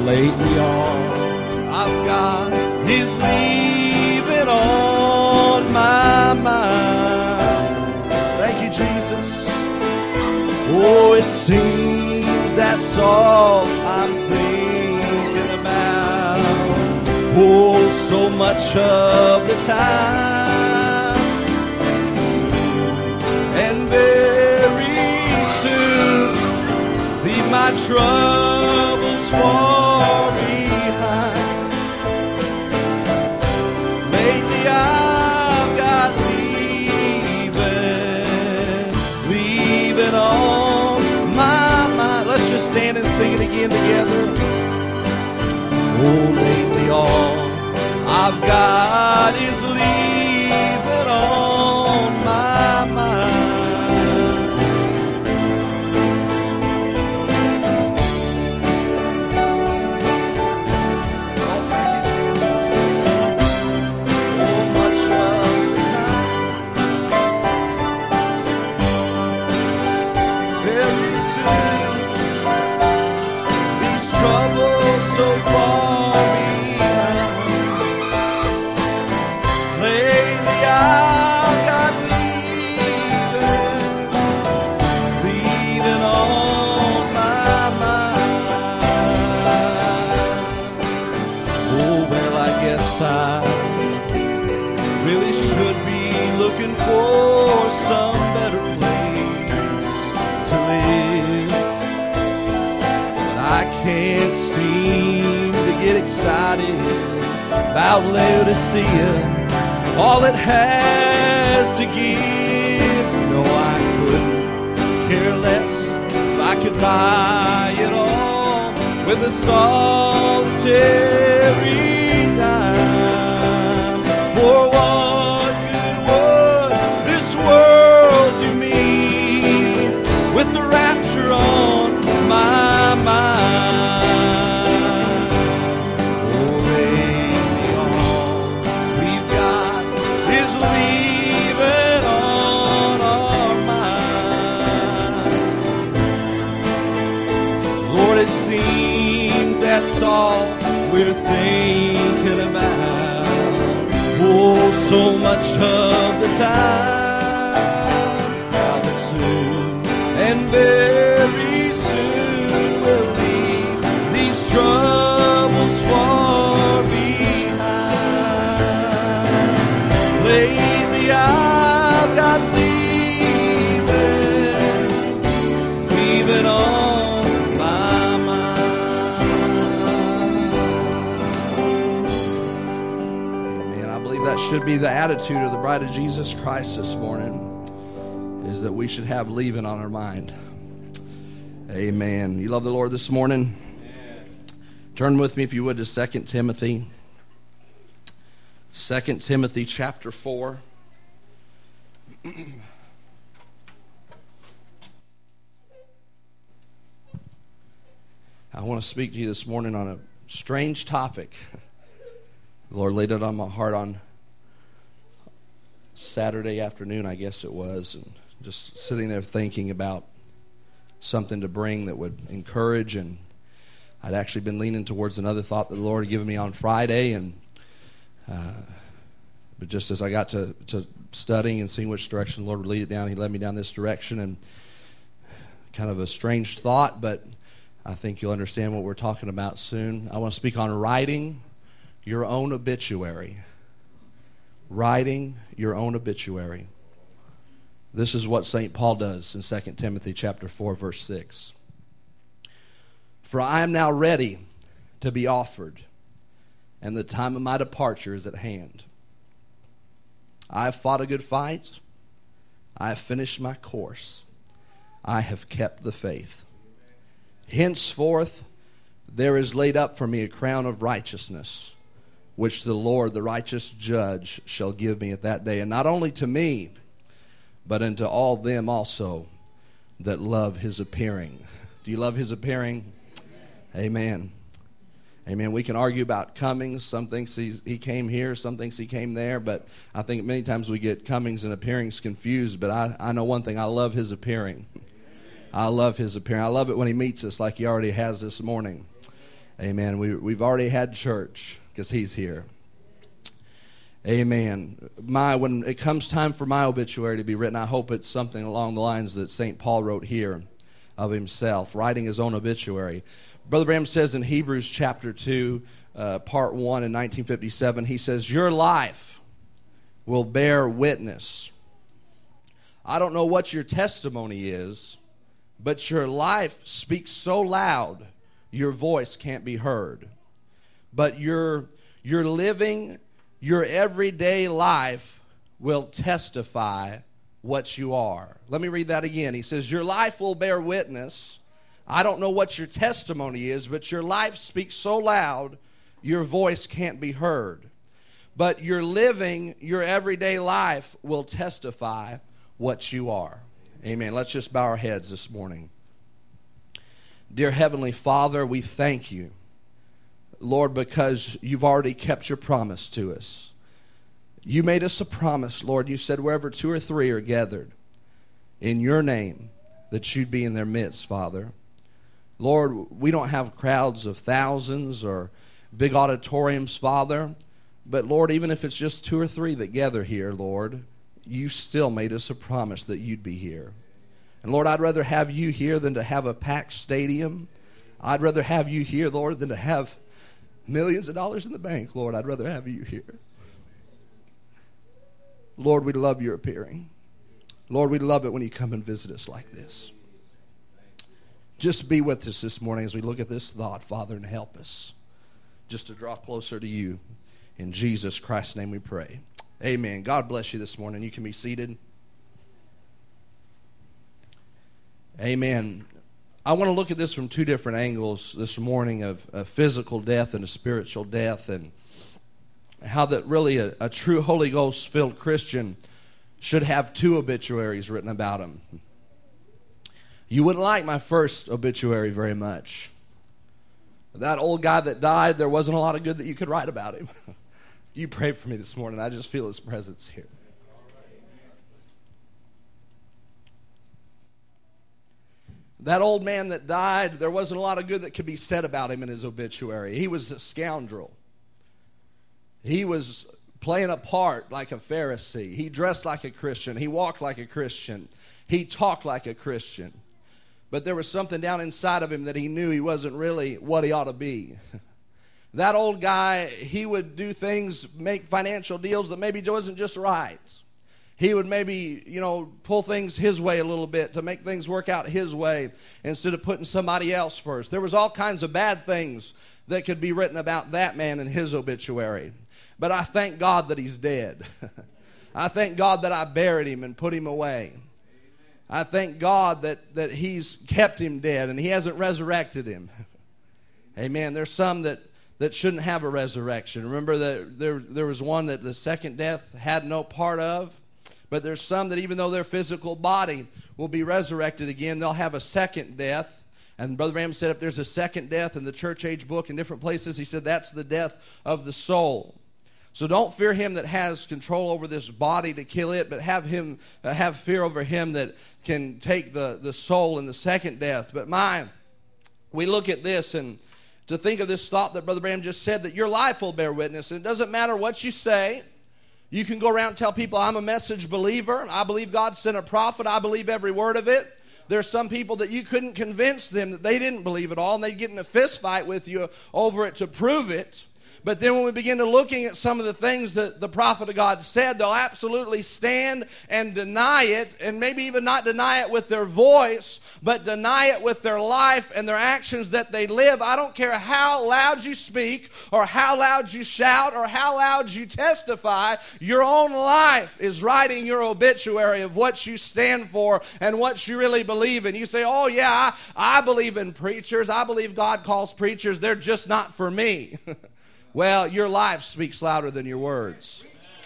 lately all I've got is leaving on my mind. Thank you, Jesus. Oh, it seems that's all I'm thinking about. Oh, so much of the time. And very soon, leave my troubles far behind. Lately I've got leaving on my mind. Let's just stand and sing it again together. Oh, lately all I've got is leaving on my mind. About Laodicea, all it has to give. No, I couldn't care less if I could buy it all with a solitary dime. For what good would this world do me with the rapture on my mind? That's all we're thinking about. Oh, so much of the time. Now that soon and very soon we'll leave these troubles far behind. Lately I've got leaving on. Should be the attitude of the bride of Jesus Christ this morning, is that we should have leaving on our mind. Amen. You love the Lord this morning? Amen. Turn with me, if you would, to 2 Timothy. 2 Timothy chapter 4. I want to speak to you this morning on a strange topic. The Lord laid it on my heart on Saturday afternoon, I guess it was, and just sitting there thinking about something to bring that would encourage. And I'd actually been leaning towards another thought that the Lord had given me on Friday, and but just as I got to studying and seeing which direction the Lord would lead it down, He led me down this direction. And kind of a strange thought, but I think you'll understand what we're talking about soon. I want to speak on writing your own obituary. Writing your own obituary. This is what St. Paul does in 2 Timothy chapter 4, verse 6. For I am now ready to be offered, and the time of my departure is at hand. I have fought a good fight. I have finished my course. I have kept the faith. Henceforth there is laid up for me a crown of righteousness, which the Lord, the righteous judge, shall give me at that day. And not only to me, but unto all them also that love His appearing. Do you love His appearing? Amen. Amen. We can argue about comings. Some thinks he came here, some thinks He came there. But I think many times we get comings and appearings confused. But I know one thing. I love His appearing. I love His appearing. I love it when He meets us like He already has this morning. Amen. We've already had church because he's here. Amen. When it comes time for my obituary to be written, I hope it's something along the lines that St. Paul wrote here of himself, writing his own obituary. Brother Branham says in Hebrews chapter 2, part 1 in 1957, he says, your life will bear witness. I don't know what your testimony is, but your life speaks so loud, your voice can't be heard. But your living, your everyday life will testify what you are. Let me read that again. He says, your life will bear witness. I don't know what your testimony is, but your life speaks so loud, your voice can't be heard. But your living, your everyday life will testify what you are. Amen. Let's just bow our heads this morning. Dear Heavenly Father, we thank you, Lord, because you've already kept your promise to us. You made us a promise, Lord. You said wherever 2 or 3 are gathered in your name, that you'd be in their midst, Father. Lord, we don't have crowds of thousands or big auditoriums, Father. But, Lord, even if it's just 2 or 3 that gather here, Lord, you still made us a promise that you'd be here. And, Lord, I'd rather have you here than to have a packed stadium. I'd rather have you here, Lord, than to have millions of dollars in the bank, Lord. I'd rather have you here. Lord, we love your appearing. Lord, we love it when you come and visit us like this. Just be with us this morning as we look at this thought, Father, and help us just to draw closer to you. In Jesus Christ's name we pray. Amen. God bless you this morning. You can be seated. Amen. I want to look at this from 2 different angles this morning of physical death and a spiritual death, and how that really a true Holy Ghost-filled Christian should have 2 obituaries written about him. You wouldn't like my first obituary very much. That old guy that died, there wasn't a lot of good that you could write about him. You pray for me this morning. I just feel his presence here. That old man that died, there wasn't a lot of good that could be said about him in his obituary. He was a scoundrel. He was playing a part like a Pharisee. He dressed like a Christian. He walked like a Christian. He talked like a Christian. But there was something down inside of him that he knew he wasn't really what he ought to be. That old guy, he would do things, make financial deals that maybe wasn't just right. He would maybe, pull things his way a little bit to make things work out his way instead of putting somebody else first. There was all kinds of bad things that could be written about that man in his obituary. But I thank God that he's dead. I thank God that I buried him and put him away. I thank God that he's kept him dead and he hasn't resurrected him. Amen. There's some that shouldn't have a resurrection. Remember that there was one that the second death had no part of. But there's some that even though their physical body will be resurrected again, they'll have a second death. And Brother Branham said if there's a second death in the church age book in different places, he said that's the death of the soul. So don't fear him that has control over this body to kill it, but have fear over him that can take the soul in the second death. But we look at this and to think of this thought that Brother Branham just said, that your life will bear witness. And it doesn't matter what you say. You can go around and tell people, I'm a message believer. I believe God sent a prophet. I believe every word of it. There's some people that you couldn't convince them that they didn't believe it all, and they'd get in a fist fight with you over it to prove it. But then when we begin to looking at some of the things that the prophet of God said, they'll absolutely stand and deny it, and maybe even not deny it with their voice, but deny it with their life and their actions that they live. I don't care how loud you speak or how loud you shout or how loud you testify, your own life is writing your obituary of what you stand for and what you really believe in. You say, oh yeah, I believe in preachers. I believe God calls preachers. They're just not for me. Well, your life speaks louder than your words.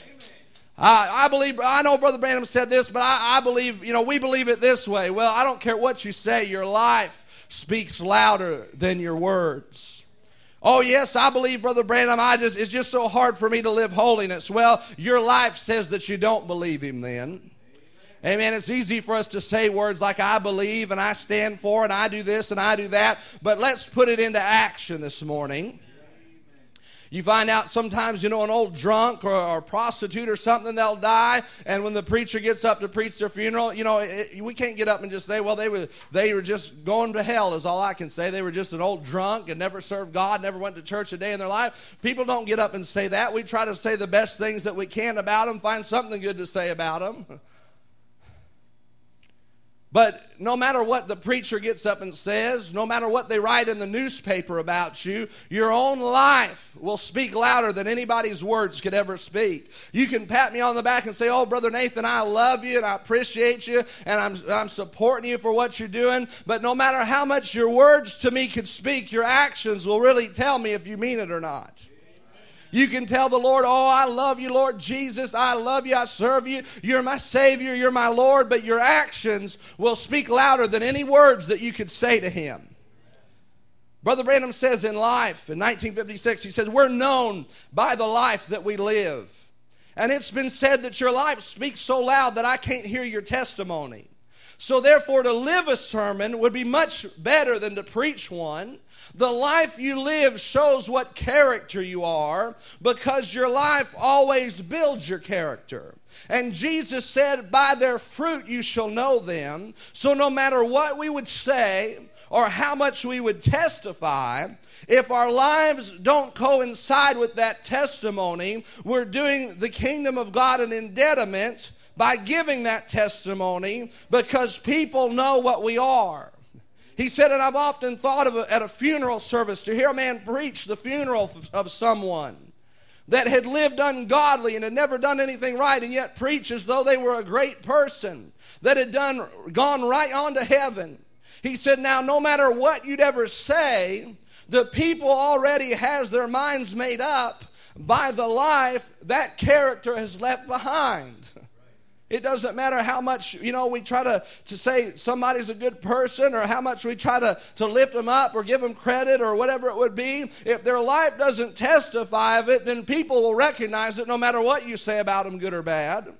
I believe, I know Brother Branham said this, but I believe, we believe it this way. Well, I don't care what you say, your life speaks louder than your words. Oh, yes, I believe, Brother Branham, it's just so hard for me to live holiness. Well, your life says that you don't believe him then. Amen. It's easy for us to say words like I believe and I stand for and I do this and I do that. But let's put it into action this morning. You find out sometimes, an old drunk or a prostitute or something, they'll die. And when the preacher gets up to preach their funeral, we can't get up and just say, well, they were just going to hell is all I can say. They were just an old drunk and never served God, never went to church a day in their life. People don't get up and say that. We try to say the best things that we can about them, find something good to say about them. But no matter what the preacher gets up and says, no matter what they write in the newspaper about you, your own life will speak louder than anybody's words could ever speak. You can pat me on the back and say, oh, Brother Nathan, I love you and I appreciate you and I'm supporting you for what you're doing. But no matter how much your words to me could speak, your actions will really tell me if you mean it or not. You can tell the Lord, oh, I love you, Lord Jesus. I love you. I serve you. You're my Savior. You're my Lord. But your actions will speak louder than any words that you could say to Him. Brother Branham says in Life, in 1956, he says, we're known by the life that we live. And it's been said that your life speaks so loud that I can't hear your testimony. So therefore, to live a sermon would be much better than to preach one. The life you live shows what character you are because your life always builds your character. And Jesus said, by their fruit you shall know them. So no matter what we would say or how much we would testify, if our lives don't coincide with that testimony, we're doing the kingdom of God an indetriment by giving that testimony because people know what we are. He said, and I've often thought of at a funeral service to hear a man preach the funeral of someone that had lived ungodly and had never done anything right and yet preach as though they were a great person that had gone right on to heaven. He said, now no matter what you'd ever say, the people already has their minds made up by the life that character has left behind. It doesn't matter how much, we try to say somebody's a good person or how much we try to lift them up or give them credit or whatever it would be. If their life doesn't testify of it, then people will recognize it no matter what you say about them, good or bad.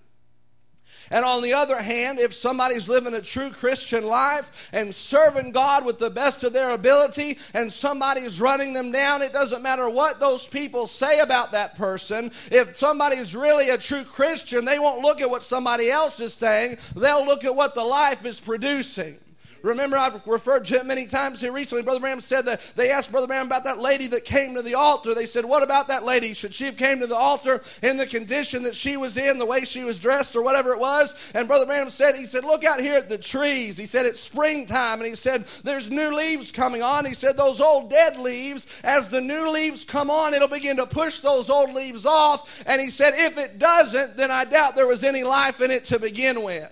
And on the other hand, if somebody's living a true Christian life and serving God with the best of their ability and somebody's running them down, it doesn't matter what those people say about that person. If somebody's really a true Christian, they won't look at what somebody else is saying. They'll look at what the life is producing. Remember, I've referred to it many times here recently. Brother Branham said that they asked Brother Branham about that lady that came to the altar. They said, what about that lady? Should she have came to the altar in the condition that she was in, the way she was dressed or whatever it was? And Brother Branham said, he said, look out here at the trees. He said, it's springtime. And he said, there's new leaves coming on. He said, those old dead leaves, as the new leaves come on, it'll begin to push those old leaves off. And he said, if it doesn't, then I doubt there was any life in it to begin with.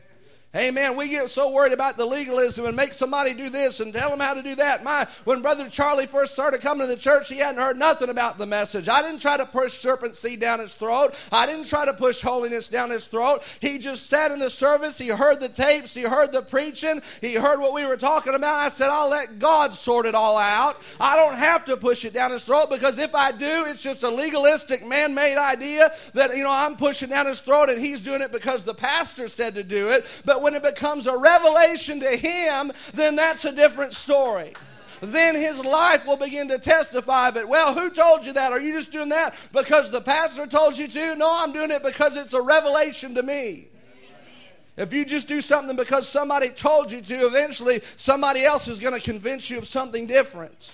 Amen. We get so worried about the legalism and make somebody do this and tell them how to do that. When Brother Charlie first started coming to the church, he hadn't heard nothing about the message. I didn't try to push serpent seed down his throat. I didn't try to push holiness down his throat. He just sat in the service. He heard the tapes. He heard the preaching. He heard what we were talking about. I said, I'll let God sort it all out. I don't have to push it down his throat because if I do, it's just a legalistic man-made idea that, I'm pushing down his throat and he's doing it because the pastor said to do it. But when it becomes a revelation to him, then that's a different story. Then his life will begin to testify of it. Well, who told you that? Are you just doing that because the pastor told you to? No, I'm doing it because it's a revelation to me. If you just do something because somebody told you to, eventually somebody else is going to convince you of something different.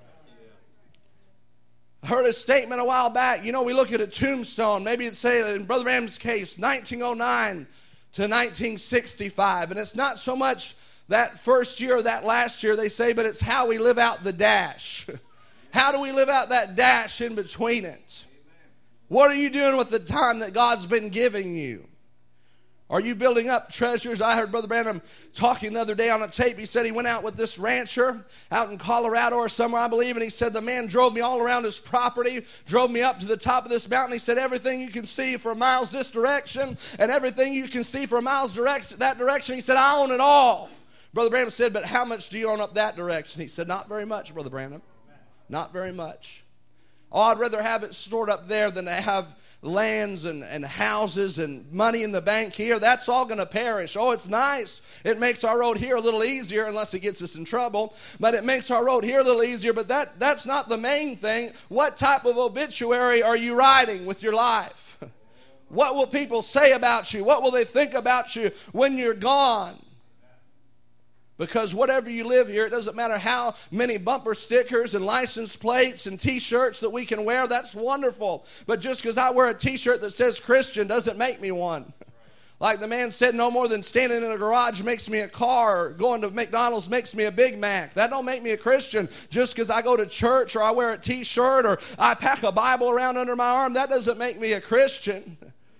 I heard a statement a while back. We look at a tombstone. Maybe it'd say, in Brother Branham's case, 1909 to 1965. And it's not so much that first year or that last year, they say, but it's how we live out the dash. How do we live out that dash in between it? What are you doing with the time that God's been giving you? Are you building up treasures? I heard Brother Branham talking the other day on a tape. He said he went out with this rancher out in Colorado or somewhere, I believe, and he said the man drove me all around his property, drove me up to the top of this mountain. He said everything you can see for miles this direction and everything you can see for miles that direction. He said, I own it all. Brother Branham said, but how much do you own up that direction? He said, not very much, Brother Branham. Not very much. Oh, I'd rather have it stored up there than to have lands and houses and money in the bank here, that's all going to perish. Oh, it's nice. It makes our road here a little easier, unless it gets us in trouble. But it makes our road here a little easier. But that's not the main thing. What type of obituary are you writing with your life? What will people say about you? What will they think about you when you're gone? Because whatever you live here, it doesn't matter how many bumper stickers and license plates and T-shirts that we can wear, that's wonderful. But just because I wear a T-shirt that says Christian doesn't make me one. Like the man said, no more than standing in a garage makes me a car, or going to McDonald's makes me a Big Mac. That don't make me a Christian. Just because I go to church or I wear a T-shirt or I pack a Bible around under my arm, that doesn't make me a Christian.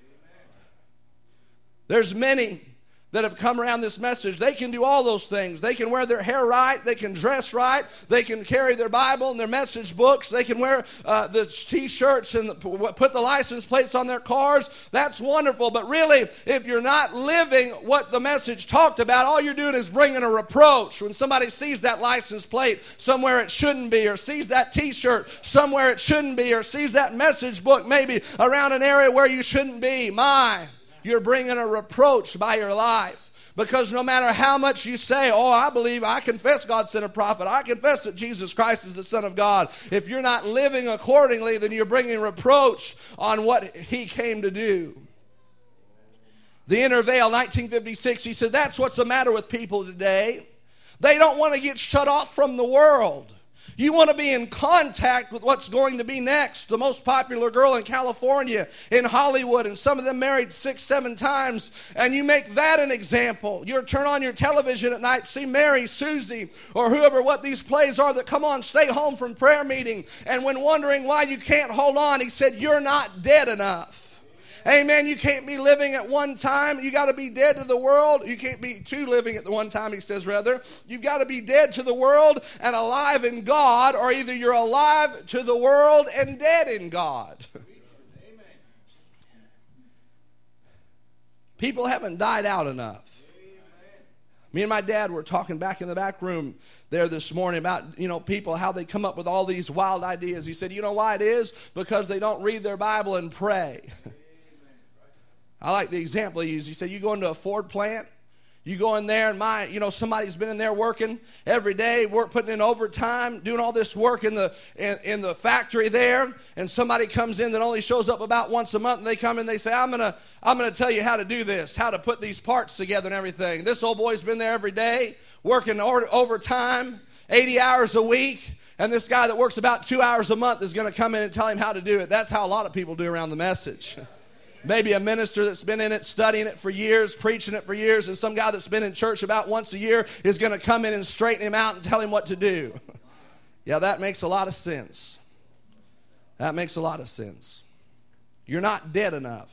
There's many that have come around this message. They can do all those things. They can wear their hair right. They can dress right. They can carry their Bible and their message books. They can wear the T-shirts and put the license plates on their cars. That's wonderful. But really, if you're not living what the message talked about, all you're doing is bringing a reproach. When somebody sees that license plate somewhere it shouldn't be, or sees that T-shirt somewhere it shouldn't be, or sees that message book maybe around an area where you shouldn't be, you're bringing a reproach by your life. Because no matter how much you say, oh, I confess God sent a prophet, I confess that Jesus Christ is the Son of God, if you're not living accordingly, then you're bringing reproach on what He came to do. The Inner Veil, 1956, he said, that's what's the matter with people today. They don't want to get shut off from the world. You want to be in contact with what's going to be next. The most popular girl in California, in Hollywood, and some of them married 6, 7 times, and you make that an example. You turn on your television at night, see Mary, Susie, or whoever, what these plays are that come on, stay home from prayer meeting, and when wondering why you can't hold on, he said, you're not dead enough. Amen. You can't be living at one time. You got to be dead to the world. You can't be two living at the one time, he says, rather. You've got to be dead to the world and alive in God, or either you're alive to the world and dead in God. Amen. People haven't died out enough. Me and my dad were talking back in the back room there this morning about, people, how they come up with all these wild ideas. He said, you know why it is? Because they don't read their Bible and pray. I like the example he used. He said, you go into a Ford plant, you go in there and somebody's been in there working every day, putting in overtime, doing all this work in the factory there, and somebody comes in that only shows up about once a month, and they come in and they say, I'm gonna tell you how to do this, how to put these parts together and everything. This old boy's been there every day, working overtime, 80 hours a week, and this guy that works about 2 hours a month is going to come in and tell him how to do it. That's how a lot of people do around the message. Maybe a minister that's been in it, studying it for years, preaching it for years, and some guy that's been in church about once a year is going to come in and straighten him out and tell him what to do. Yeah, that makes a lot of sense. That makes a lot of sense. You're not dead enough.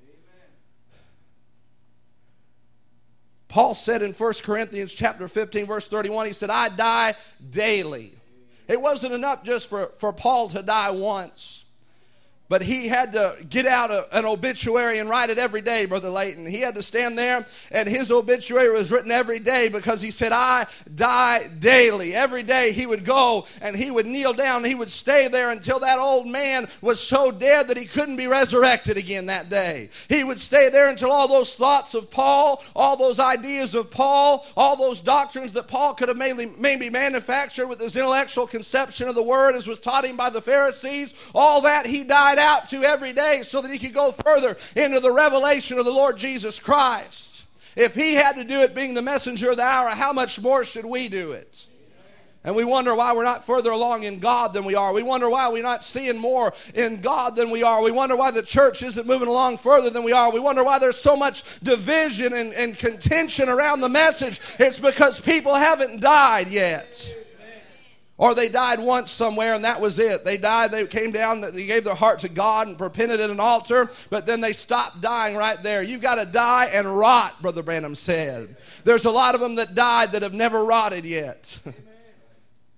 Paul said in 1 Corinthians chapter 15, verse 31, he said, I die daily. It wasn't enough just for Paul to die once. But he had to get out an obituary and write it every day, Brother Layton. He had to stand there, and his obituary was written every day because he said, I die daily. Every day he would go and he would kneel down and he would stay there until that old man was so dead that he couldn't be resurrected again that day. He would stay there until all those thoughts of Paul, all those ideas of Paul, all those doctrines that Paul could have maybe manufactured with his intellectual conception of the Word as was taught him by the Pharisees, all that he died out to every day so that he could go further into the revelation of the Lord Jesus Christ. If he had to do it being the messenger of the hour, how much more should we do it? And we wonder why we're not further along in God than we are. We wonder why we're not seeing more in God than we are. We wonder why the church isn't moving along further than we are. We wonder why there's so much division and contention around the message. It's because people haven't died yet. Or they died once somewhere and that was it. They died, they came down, they gave their heart to God and repented at an altar, but then they stopped dying right there. You've got to die and rot, Brother Branham said. There's a lot of them that died that have never rotted yet.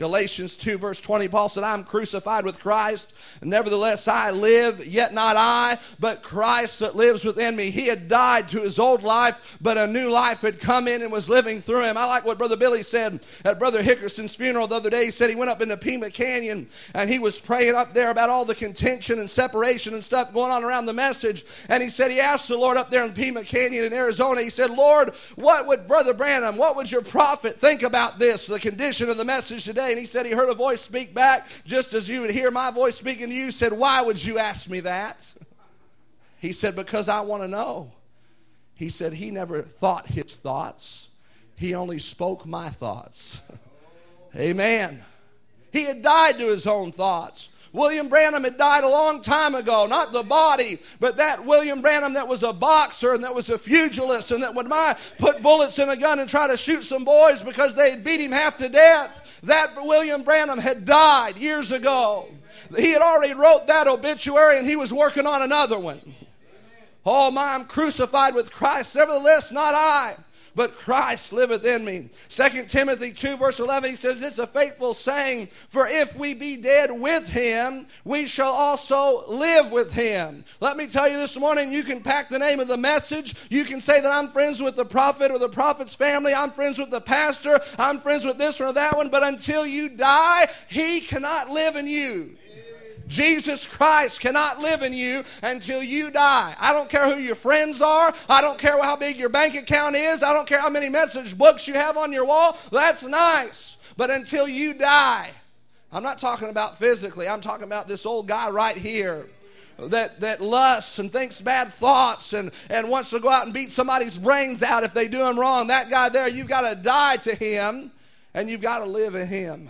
Galatians 2 verse 20, Paul said, I am crucified with Christ. Nevertheless I live, yet not I, but Christ that lives within me. He had died to his old life, but a new life had come in and was living through him. I like what Brother Billy said at Brother Hickerson's funeral the other day. He said he went up into Pima Canyon and he was praying up there about all the contention and separation and stuff going on around the message. And he said he asked the Lord up there in Pima Canyon in Arizona, he said, Lord, what would Brother Branham, what would your prophet think about this, the condition of the message today? And he said he heard a voice speak back, just as you would hear my voice speaking to you. Said, why would you ask me that? He said, because I want to know. He said he never thought his thoughts. He only spoke my thoughts. Amen. He had died to his own thoughts. William Branham had died a long time ago. Not the body, but that William Branham that was a boxer and that was a pugilist and that would put bullets in a gun and try to shoot some boys because they had beat him half to death. That William Branham had died years ago. He had already wrote that obituary and he was working on another one. Oh my, I'm crucified with Christ. Nevertheless, not I, but Christ liveth in me. 2 Timothy 2 verse 11, he says, it's a faithful saying, for if we be dead with him, we shall also live with him. Let me tell you this morning, you can pack the name of the message. You can say that I'm friends with the prophet or the prophet's family. I'm friends with the pastor. I'm friends with this one or that one. But until you die, he cannot live in you. Jesus Christ cannot live in you until you die. I don't care who your friends are. I don't care how big your bank account is. I don't care how many message books you have on your wall. That's nice. But until you die, I'm not talking about physically. I'm talking about this old guy right here that lusts and thinks bad thoughts and wants to go out and beat somebody's brains out if they do him wrong. That guy there, you've got to die to him and you've got to live in him.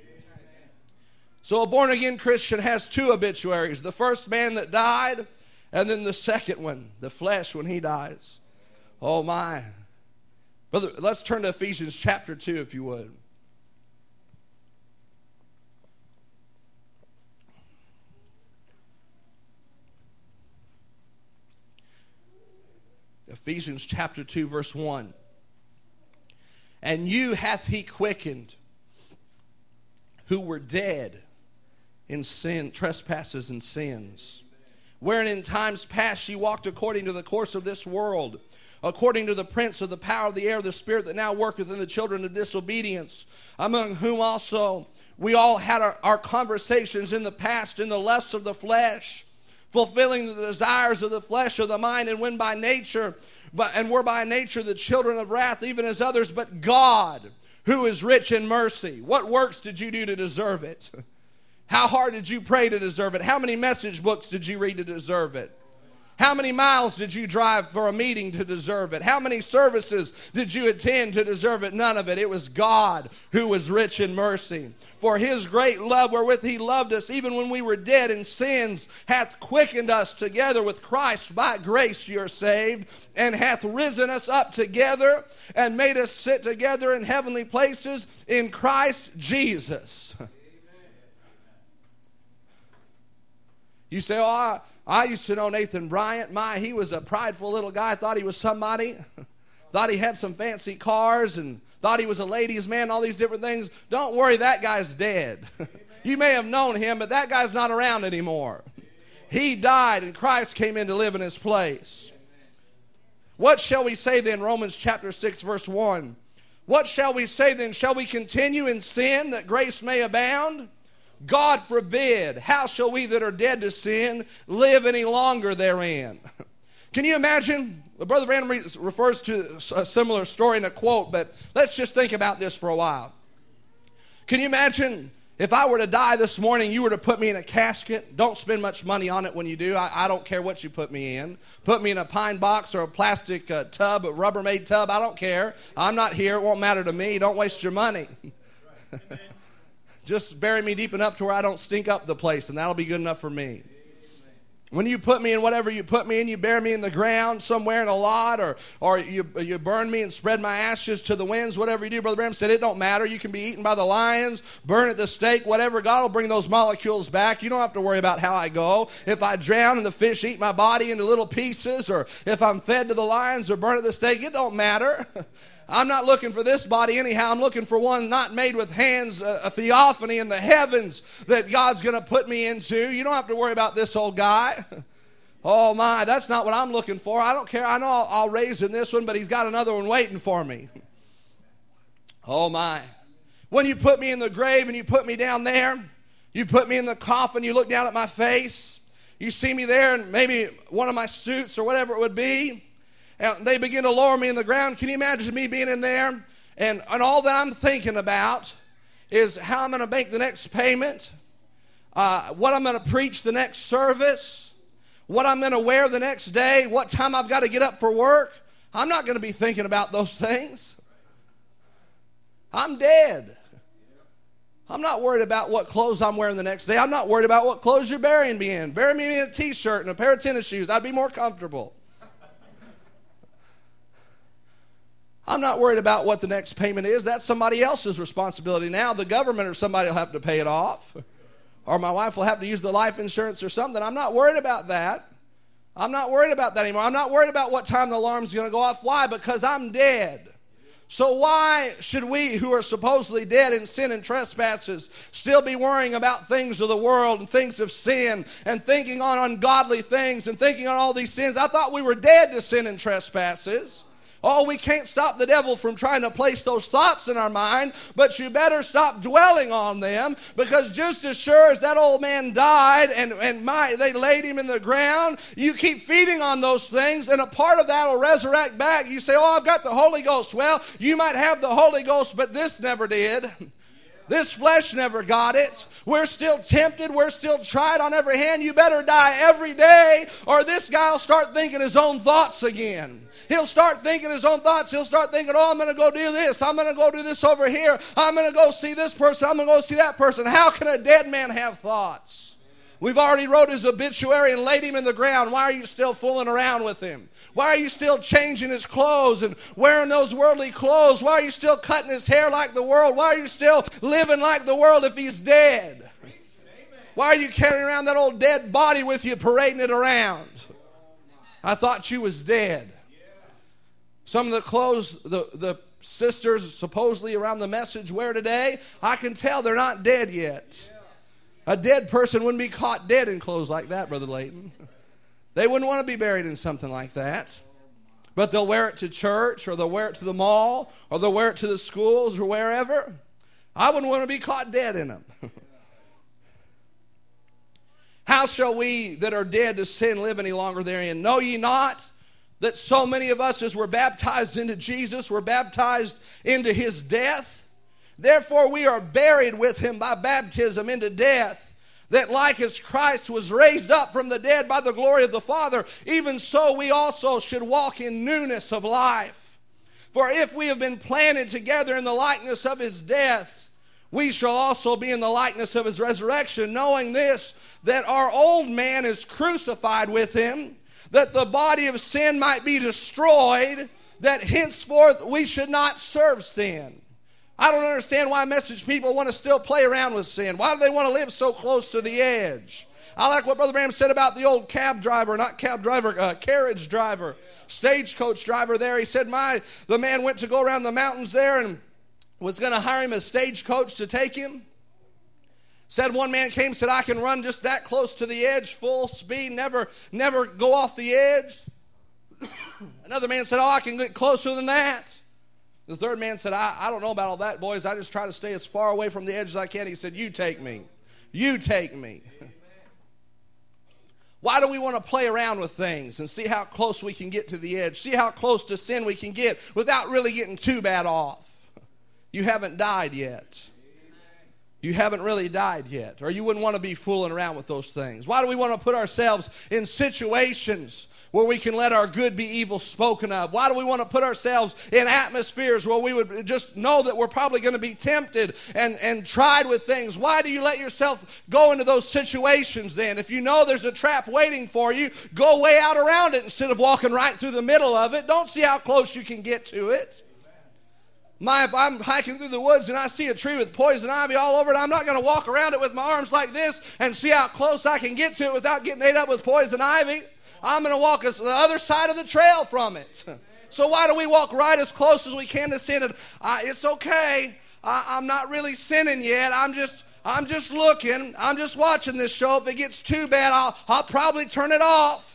So a born-again Christian has two obituaries. The first man that died, and then the second one, the flesh when he dies. Oh my. Brother, let's turn to Ephesians chapter 2 if you would. Ephesians chapter 2 verse 1. And you hath he quickened, who were dead in sin, trespasses and sins, wherein in times past ye walked according to the course of this world, according to the prince of the power of the air, the spirit that now worketh in the children of disobedience, among whom also we all had our conversations in the past in the lusts of the flesh, fulfilling the desires of the flesh of the mind, and when by nature, were by nature the children of wrath, even as others, but God, who is rich in mercy. What works did you do to deserve it? How hard did you pray to deserve it? How many message books did you read to deserve it? How many miles did you drive for a meeting to deserve it? How many services did you attend to deserve it? None of it. It was God who was rich in mercy. For his great love wherewith he loved us, even when we were dead in sins, hath quickened us together with Christ. By grace you are saved, and hath risen us up together, and made us sit together in heavenly places in Christ Jesus. You say, oh, I used to know Nathan Bryant. He was a prideful little guy, thought he was somebody, thought he had some fancy cars, and thought he was a ladies' man, all these different things. Don't worry, that guy's dead. You may have known him, but that guy's not around anymore. He died, and Christ came in to live in his place. What shall we say then? Romans chapter 6, verse 1. What shall we say then? Shall we continue in sin that grace may abound? God forbid. How shall we that are dead to sin live any longer therein? Can you imagine? Brother Branham refers to a similar story in a quote, but let's just think about this for a while. Can you imagine if I were to die this morning, you were to put me in a casket? Don't spend much money on it when you do. I don't care what you put me in. Put me in a pine box or a plastic tub, a Rubbermaid tub. I don't care. I'm not here. It won't matter to me. Don't waste your money. Just bury me deep enough to where I don't stink up the place, and that'll be good enough for me. When you put me in whatever you put me in, you bury me in the ground somewhere in a lot, or you burn me and spread my ashes to the winds, whatever you do. Brother Branham said it don't matter. You can be eaten by the lions, burn at the stake, whatever. God will bring those molecules back. You don't have to worry about how I go. If I drown and the fish eat my body into little pieces, or if I'm fed to the lions or burn at the stake, it don't matter. I'm not looking for this body anyhow. I'm looking for one not made with hands, a theophany in the heavens that God's going to put me into. You don't have to worry about this old guy. Oh my, that's not what I'm looking for. I don't care. I know I'll raise in this one, but he's got another one waiting for me. Oh my. When you put me in the grave and you put me down there, you put me in the coffin, you look down at my face, you see me there and maybe one of my suits or whatever it would be, and they begin to lower me in the ground. Can you imagine me being in there? And all that I'm thinking about is how I'm going to make the next payment, what I'm going to preach the next service, what I'm going to wear the next day, what time I've got to get up for work. I'm not going to be thinking about those things. I'm dead. I'm not worried about what clothes I'm wearing the next day. I'm not worried about what clothes you're burying me in. Bury me in a t-shirt and a pair of tennis shoes. I'd be more comfortable. I'm not worried about what the next payment is. That's somebody else's responsibility now. The government or somebody will have to pay it off. Or my wife will have to use the life insurance or something. I'm not worried about that. I'm not worried about that anymore. I'm not worried about what time the alarm's going to go off. Why? Because I'm dead. So why should we who are supposedly dead in sin and trespasses still be worrying about things of the world and things of sin and thinking on ungodly things and thinking on all these sins? I thought we were dead to sin and trespasses. Oh, we can't stop the devil from trying to place those thoughts in our mind, but you better stop dwelling on them, because just as sure as that old man died and they laid him in the ground, you keep feeding on those things, and a part of that will resurrect back. You say, oh, I've got the Holy Ghost. Well, you might have the Holy Ghost, but this never did. This flesh never got it. We're still tempted. We're still tried on every hand. You better die every day, or this guy will start thinking his own thoughts again. He'll start thinking his own thoughts. He'll start thinking, oh, I'm going to go do this. I'm going to go do this over here. I'm going to go see this person. I'm going to go see that person. How can a dead man have thoughts? We've already wrote his obituary and laid him in the ground. Why are you still fooling around with him? Why are you still changing his clothes and wearing those worldly clothes? Why are you still cutting his hair like the world? Why are you still living like the world if he's dead? Why are you carrying around that old dead body with you, parading it around? I thought you was dead. Some of the clothes the sisters supposedly around the message wear today, I can tell they're not dead yet. A dead person wouldn't be caught dead in clothes like that, Brother Layton. They wouldn't want to be buried in something like that. But they'll wear it to church, or they'll wear it to the mall, or they'll wear it to the schools, or wherever. I wouldn't want to be caught dead in them. How shall we that are dead to sin live any longer therein? Know ye not that so many of us, as were baptized into Jesus, were baptized into his death? Therefore we are buried with him by baptism into death, that like as Christ was raised up from the dead by the glory of the Father, even so we also should walk in newness of life. For if we have been planted together in the likeness of his death, we shall also be in the likeness of his resurrection, knowing this, that our old man is crucified with him, that the body of sin might be destroyed, that henceforth we should not serve sin. I don't understand why message people want to still play around with sin. Why do they want to live so close to the edge? I like what Brother Branham said about the old carriage driver, stagecoach driver there. He said, the man went to go around the mountains there and was going to hire him a stagecoach to take him. Said one man came and said, I can run just that close to the edge, full speed, never go off the edge. Another man said, I can get closer than that. The third man said, I don't know about all that, boys. I just try to stay as far away from the edge as I can. He said, you take me. You take me. Why do we want to play around with things and see how close we can get to the edge? See how close to sin we can get without really getting too bad off? You haven't died yet. You haven't really died yet, or you wouldn't want to be fooling around with those things. Why do we want to put ourselves in situations where we can let our good be evil spoken of? Why do we want to put ourselves in atmospheres where we would just know that we're probably going to be tempted and tried with things? Why do you let yourself go into those situations then? If you know there's a trap waiting for you, go way out around it instead of walking right through the middle of it. Don't see how close you can get to it. If I'm hiking through the woods and I see a tree with poison ivy all over it, I'm not going to walk around it with my arms like this and see how close I can get to it without getting ate up with poison ivy. I'm going to walk the other side of the trail from it. So why do we walk right as close as we can to sin? And, it's okay. I'm not really sinning yet. I'm just looking. I'm just watching this show. If it gets too bad, I'll probably turn it off.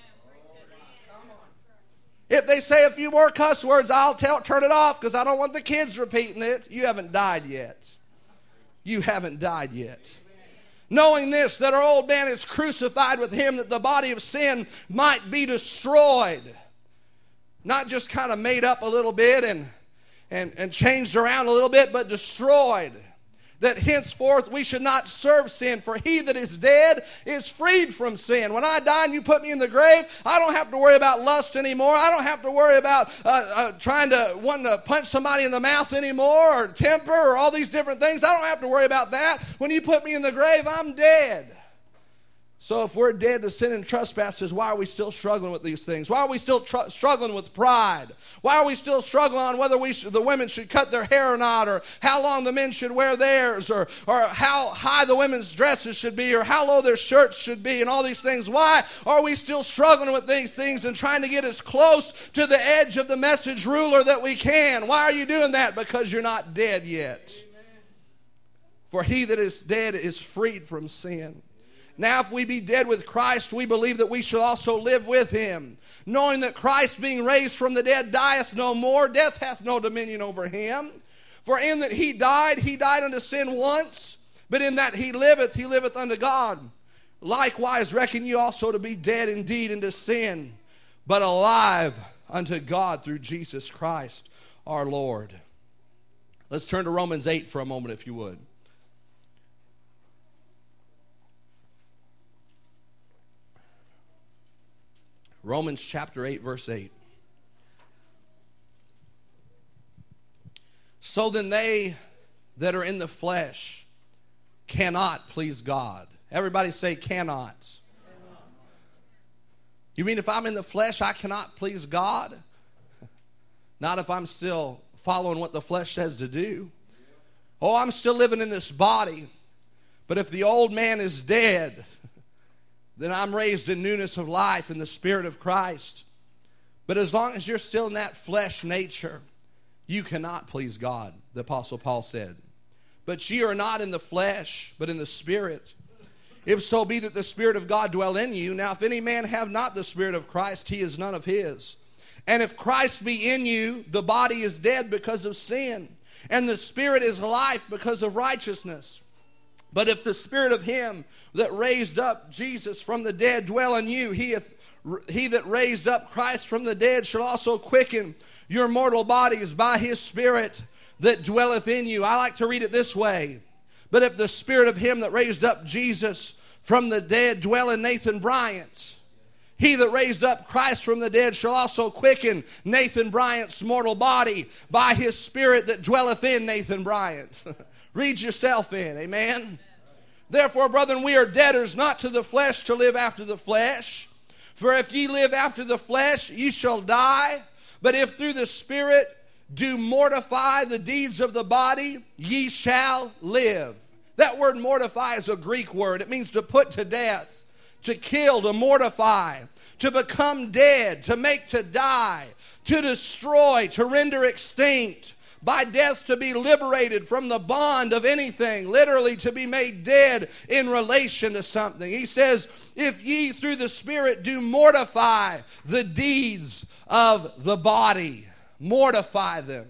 If they say a few more cuss words, I'll turn it off because I don't want the kids repeating it. You haven't died yet. You haven't died yet. Knowing this, that our old man is crucified with him, that the body of sin might be destroyed. Not just kind of made up a little bit and changed around a little bit, but destroyed. That henceforth we should not serve sin, for he that is dead is freed from sin. When I die and you put me in the grave, I don't have to worry about lust anymore. I don't have to worry about wanting to punch somebody in the mouth anymore, or temper, or all these different things. I don't have to worry about that. When you put me in the grave, I'm dead. So if we're dead to sin and trespasses, why are we still struggling with these things? Why are we still struggling with pride? Why are we still struggling on whether the women should cut their hair or not, or how long the men should wear theirs, or how high the women's dresses should be, or how low their shirts should be, and all these things? Why are we still struggling with these things and trying to get as close to the edge of the message ruler that we can? Why are you doing that? Because you're not dead yet. For he that is dead is freed from sin. Now if we be dead with Christ, we believe that we shall also live with him, knowing that Christ being raised from the dead dieth no more, death hath no dominion over him. For in that he died unto sin once, but in that he liveth unto God. Likewise reckon you also to be dead indeed unto sin, but alive unto God through Jesus Christ our Lord. Let's turn to Romans 8 for a moment, if you would. Romans chapter 8, verse 8. So then they that are in the flesh cannot please God. Everybody say cannot. You mean if I'm in the flesh, I cannot please God? Not if I'm still following what the flesh says to do. Oh, I'm still living in this body. But if the old man is dead, then I'm raised in newness of life in the Spirit of Christ. But as long as you're still in that flesh nature, you cannot please God, the Apostle Paul said. But ye are not in the flesh, but in the Spirit. If so be that the Spirit of God dwell in you. Now if any man have not the Spirit of Christ, he is none of his. And if Christ be in you, the body is dead because of sin, and the Spirit is life because of righteousness. But if the Spirit of him that raised up Jesus from the dead dwell in you, he that raised up Christ from the dead shall also quicken your mortal bodies by his Spirit that dwelleth in you. I like to read it this way. But if the Spirit of him that raised up Jesus from the dead dwell in Nathan Bryant, he that raised up Christ from the dead shall also quicken Nathan Bryant's mortal body by his Spirit that dwelleth in Nathan Bryant. Read yourself in, amen? Therefore, brethren, we are debtors not to the flesh to live after the flesh. For if ye live after the flesh, ye shall die. But if through the Spirit do mortify the deeds of the body, ye shall live. That word mortify is a Greek word. It means to put to death, to kill, to mortify, to become dead, to make to die, to destroy, to render extinct. By death to be liberated from the bond of anything, literally to be made dead in relation to something. He says, if ye through the Spirit do mortify the deeds of the body, mortify them.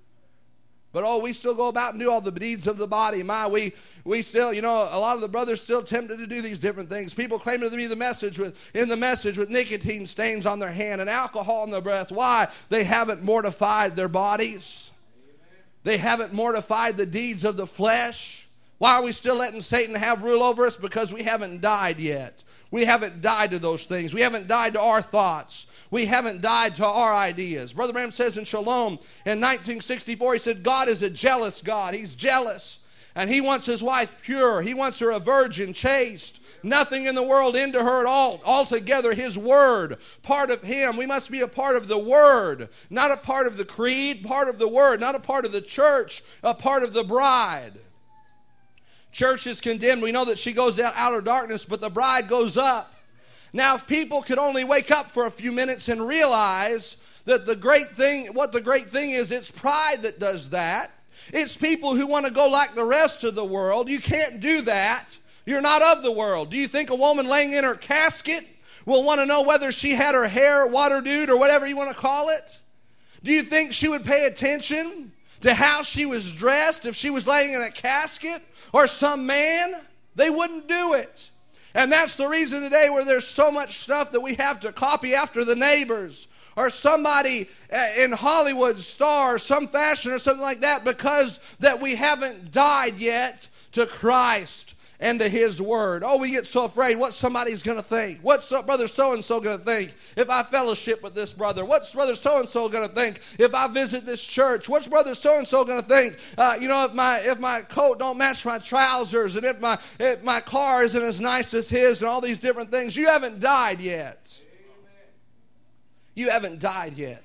But we still go about and do all the deeds of the body. We still, a lot of the brothers still tempted to do these different things. People claim to be in the message with nicotine stains on their hand and alcohol in their breath. Why? They haven't mortified their bodies. They haven't mortified the deeds of the flesh. Why are we still letting Satan have rule over us? Because we haven't died yet. We haven't died to those things. We haven't died to our thoughts. We haven't died to our ideas. Brother Branham says in Shalom in 1964, he said, God is a jealous God. He's jealous. And he wants his wife pure. He wants her a virgin, chaste. Nothing in the world into her at all. Altogether his word, part of him. We must be a part of the word, not a part of the creed, part of the word, not a part of the church, a part of the bride. Church is condemned. We know that she goes down out of darkness, but the bride goes up. Now, if people could only wake up for a few minutes and realize that what the great thing is, it's pride that does that. It's people who want to go like the rest of the world. You can't do that. You're not of the world. Do you think a woman laying in her casket will want to know whether she had her hair water-dewed or whatever you want to call it? Do you think she would pay attention to how she was dressed if she was laying in a casket or some man? They wouldn't do it. And that's the reason today where there's so much stuff that we have to copy after the neighbors or somebody in Hollywood star or some fashion or something like that, because that we haven't died yet to Christ and to His Word. Oh, we get so afraid what somebody's going to think. What's brother so-and-so going to think if I fellowship with this brother? What's brother so-and-so going to think if I visit this church? What's brother so-and-so going to think, if my coat don't match my trousers, and if my car isn't as nice as his, and all these different things? You haven't died yet. You haven't died yet.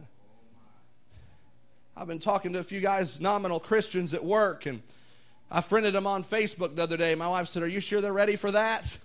I've been talking to a few guys, nominal Christians at work, and I friended them on Facebook the other day. My wife said, "Are you sure they're ready for that?"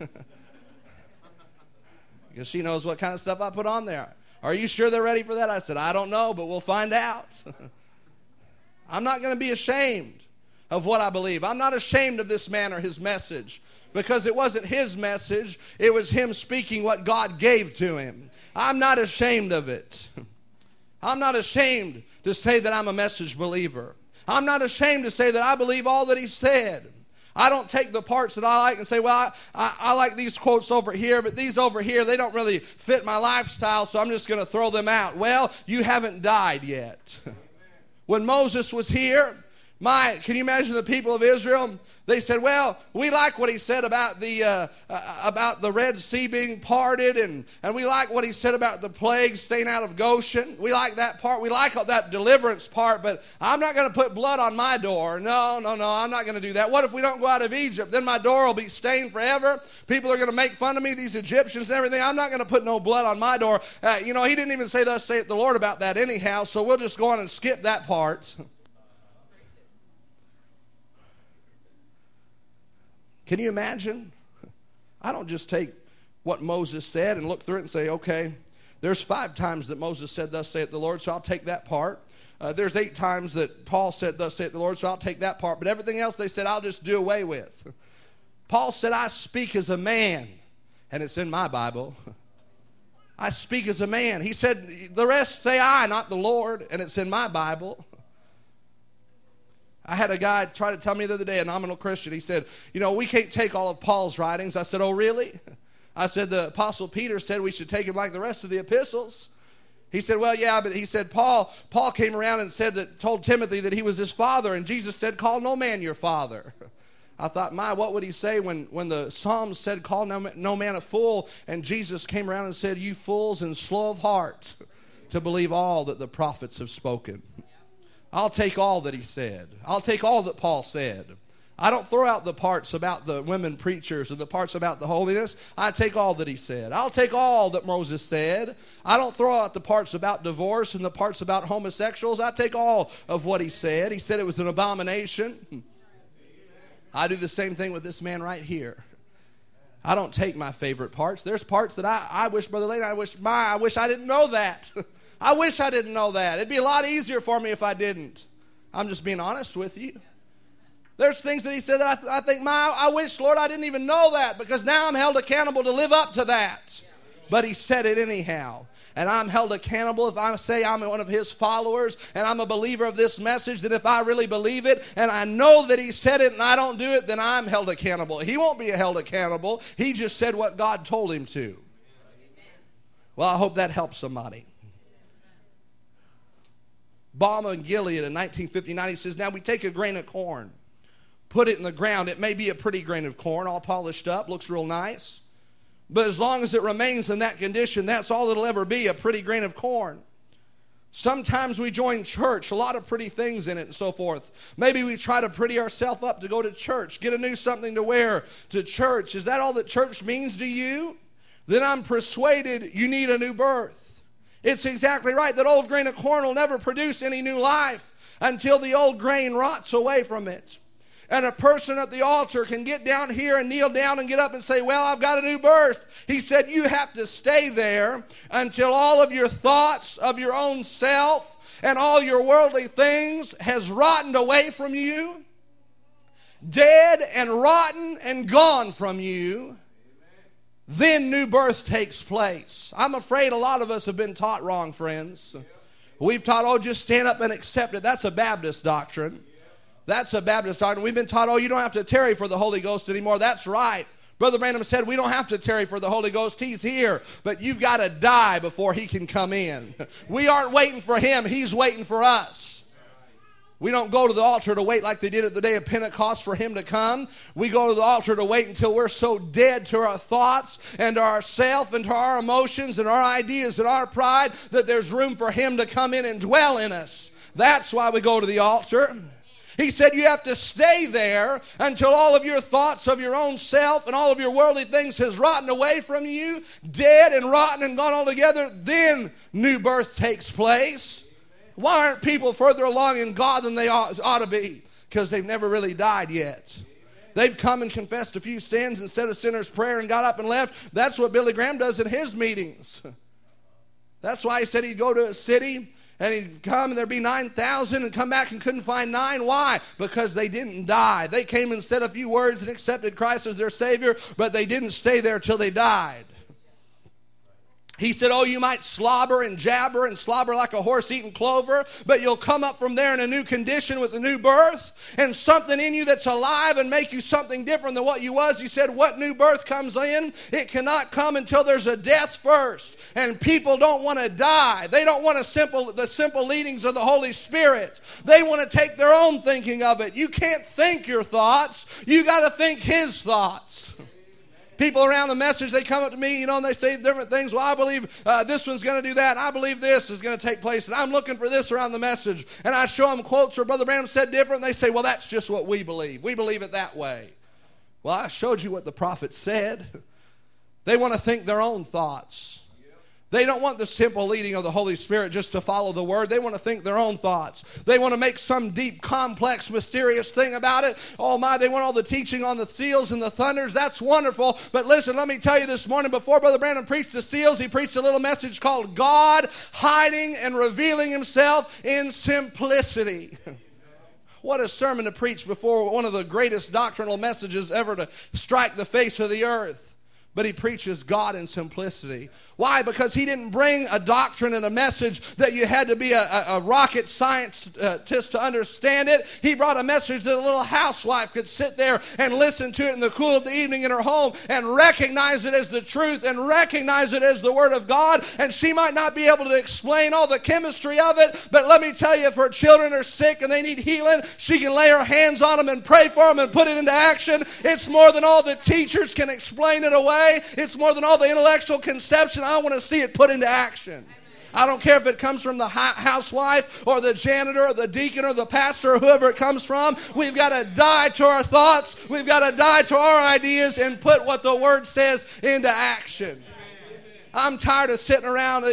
Because she knows what kind of stuff I put on there. "Are you sure they're ready for that?" I said, "I don't know, but we'll find out." I'm not going to be ashamed of what I believe. I'm not ashamed of this man or his message, because it wasn't his message. It was him speaking what God gave to him. I'm not ashamed of it. I'm not ashamed to say that I'm a message believer. I'm not ashamed to say that I believe all that he said. I don't take the parts that I like and say, well, I like these quotes over here, but these over here, they don't really fit my lifestyle, so I'm just going to throw them out. Well, you haven't died yet. When Moses was here, can you imagine the people of Israel? They said, well, we like what he said about the Red Sea being parted, and we like what he said about the plague staying out of Goshen. We like that part. We like that deliverance part, but I'm not going to put blood on my door. No, I'm not going to do that. What if we don't go out of Egypt? Then my door will be stained forever. People are going to make fun of me, these Egyptians and everything. I'm not going to put no blood on my door. He didn't even say thus saith the Lord about that anyhow, so we'll just go on and skip that part. Can you imagine? I don't just take what Moses said and look through it and say, okay, there's 5 times that Moses said, thus saith the Lord, so I'll take that part. There's 8 times that Paul said, thus saith the Lord, so I'll take that part. But everything else they said, I'll just do away with. Paul said, I speak as a man, and it's in my Bible. I speak as a man. He said, the rest say I, not the Lord, and it's in my Bible. I had a guy try to tell me the other day, a nominal Christian. He said, we can't take all of Paul's writings. I said, oh, really? I said, the Apostle Peter said we should take him like the rest of the epistles. He said, well, yeah, but he said, Paul came around and told Timothy that he was his father, and Jesus said, call no man your father. I thought, what would he say when the Psalms said, call no man a fool, and Jesus came around and said, you fools and slow of heart to believe all that the prophets have spoken. I'll take all that he said. I'll take all that Paul said. I don't throw out the parts about the women preachers and the parts about the holiness. I take all that he said. I'll take all that Moses said. I don't throw out the parts about divorce and the parts about homosexuals. I take all of what he said. He said it was an abomination. I do the same thing with this man right here. I don't take my favorite parts. There's parts that I wish, Brother Lane, I wish I didn't know that. I wish I didn't know that. It'd be a lot easier for me if I didn't. I'm just being honest with you. There's things that he said that I think, I wish, Lord, I didn't even know that, because now I'm held accountable to live up to that. But he said it anyhow. And I'm held accountable if I say I'm one of his followers and I'm a believer of this message, that if I really believe it and I know that he said it and I don't do it, then I'm held accountable. He won't be held accountable. He just said what God told him to. Well, I hope that helps somebody. Balmer and Gilead in 1959, he says, now we take a grain of corn, put it in the ground. It may be a pretty grain of corn, all polished up, looks real nice. But as long as it remains in that condition, that's all it'll ever be, a pretty grain of corn. Sometimes we join church, a lot of pretty things in it and so forth. Maybe we try to pretty ourselves up to go to church, get a new something to wear to church. Is that all that church means to you? Then I'm persuaded you need a new birth. It's exactly right. That old grain of corn will never produce any new life until the old grain rots away from it. And a person at the altar can get down here and kneel down and get up and say, well, I've got a new birth. He said you have to stay there until all of your thoughts of your own self and all your worldly things has rotted away from you, dead and rotten and gone from you. Then new birth takes place. I'm afraid a lot of us have been taught wrong, friends. We've taught, oh, just stand up and accept it. That's a Baptist doctrine. That's a Baptist doctrine. We've been taught, oh, you don't have to tarry for the Holy Ghost anymore. That's right. Brother Branham said we don't have to tarry for the Holy Ghost. He's here. But you've got to die before He can come in. We aren't waiting for Him. He's waiting for us. We don't go to the altar to wait like they did at the day of Pentecost for Him to come. We go to the altar to wait until we're so dead to our thoughts and to ourself and to our emotions and our ideas and our pride that there's room for Him to come in and dwell in us. That's why we go to the altar. He said you have to stay there until all of your thoughts of your own self and all of your worldly things has rotten away from you, dead and rotten and gone altogether. Then new birth takes place. Why aren't people further along in God than they ought to be? Because they've never really died yet. They've come and confessed a few sins and said a sinner's prayer and got up and left. That's what Billy Graham does in his meetings. That's why he said he'd go to a city and he'd come and there'd be 9,000 and come back and couldn't find 9. Why? Because they didn't die. They came and said a few words and accepted Christ as their Savior, but they didn't stay there till they died. He said, oh, you might slobber and jabber and slobber like a horse eating clover, but you'll come up from there in a new condition with a new birth and something in you that's alive and make you something different than what you was. He said, what new birth comes in? It cannot come until there's a death first. And people don't want to die. They don't want the simple leadings of the Holy Spirit. They want to take their own thinking of it. You can't think your thoughts. You got to think His thoughts. People around the message, they come up to me, and they say different things. Well, I believe this one's going to do that. I believe this is going to take place. And I'm looking for this around the message. And I show them quotes where Brother Branham said different. And they say, well, that's just what we believe. We believe it that way. Well, I showed you what the prophet said. They want to think their own thoughts. They don't want the simple leading of the Holy Spirit just to follow the Word. They want to think their own thoughts. They want to make some deep, complex, mysterious thing about it. Oh my, they want all the teaching on the seals and the thunders. That's wonderful. But listen, let me tell you this morning, before Brother Branham preached the seals, he preached a little message called God Hiding and Revealing Himself in Simplicity. What a sermon to preach before one of the greatest doctrinal messages ever to strike the face of the earth. But he preaches God in simplicity. Why? Because he didn't bring a doctrine and a message that you had to be a rocket scientist to understand it. He brought a message that a little housewife could sit there and listen to it in the cool of the evening in her home and recognize it as the truth and recognize it as the Word of God. And she might not be able to explain all the chemistry of it, but let me tell you, if her children are sick and they need healing, she can lay her hands on them and pray for them and put it into action. It's more than all the teachers can explain it away. It's more than all the intellectual conception. I want to see it put into action. I don't care if it comes from the housewife or the janitor or the deacon or the pastor or whoever it comes from. We've got to die to our thoughts. We've got to die to our ideas and put what the Word says into action. I'm tired of sitting around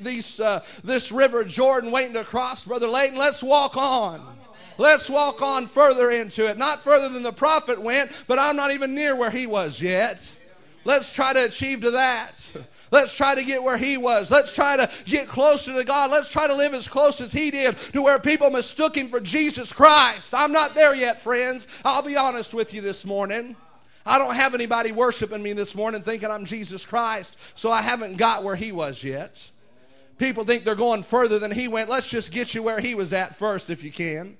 this river Jordan waiting to cross, Brother Layton. Let's walk on. Let's walk on further into it. Not further than the prophet went, but I'm not even near where he was yet. Let's try to achieve to that. Let's try to get where he was. Let's try to get closer to God. Let's try to live as close as he did to where people mistook him for Jesus Christ. I'm not there yet, friends. I'll be honest with you this morning. I don't have anybody worshiping me this morning thinking I'm Jesus Christ, so I haven't got where he was yet. People think they're going further than he went. Let's just get you where he was at first if you can.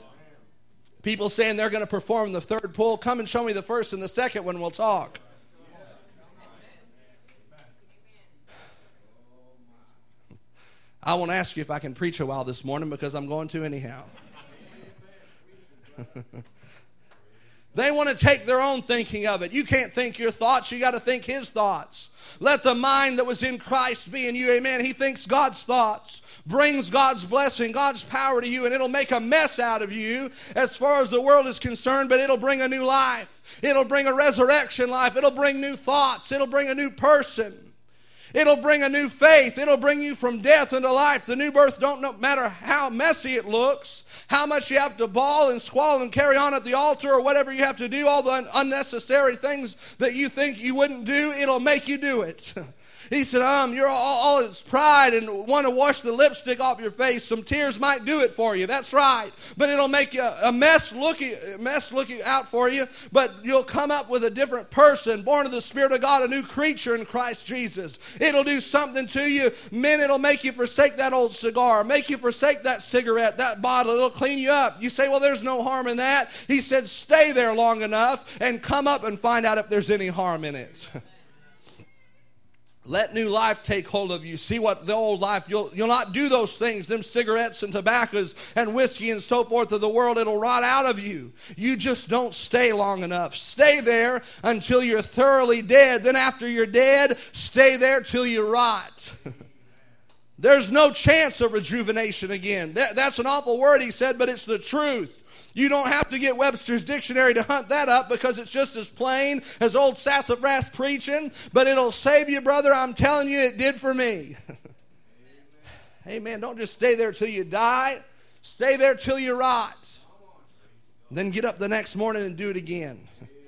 People saying they're going to perform the third pull. Come and show me the first and the second one, we'll talk. I won't ask you if I can preach a while this morning because I'm going to anyhow. They want to take their own thinking of it. You can't think your thoughts. You got to think his thoughts. Let the mind that was in Christ be in you. Amen. He thinks God's thoughts, brings God's blessing, God's power to you, and it'll make a mess out of you as far as the world is concerned, but it'll bring a new life. It'll bring a resurrection life. It'll bring new thoughts. It'll bring a new person. It'll bring a new faith. It'll bring you from death into life. The new birth don't matter how messy it looks, how much you have to bawl and squall and carry on at the altar or whatever you have to do, all the unnecessary things that you think you wouldn't do, it'll make you do it. He said, you're all it's pride and want to wash the lipstick off your face. Some tears might do it for you. That's right. But it'll make you a mess looking out for you. But you'll come up with a different person, born of the Spirit of God, a new creature in Christ Jesus. It'll do something to you. Men, it'll make you forsake that old cigar, make you forsake that cigarette, that bottle. It'll clean you up. You say, well, there's no harm in that. He said, stay there long enough and come up and find out if there's any harm in it. Let new life take hold of you. See what the old life, you'll not do those things, them cigarettes and tobaccos and whiskey and so forth of the world. It'll rot out of you. You just don't stay long enough. Stay there until you're thoroughly dead. Then after you're dead, stay there till you rot. There's no chance of rejuvenation again. That's an awful word, he said, but it's the truth. You don't have to get Webster's dictionary to hunt that up because it's just as plain as old sassafras preaching, but it'll save you, brother. I'm telling you, it did for me. Amen. Don't just stay there till you die. Stay there till you rot. Then get up the next morning and do it again.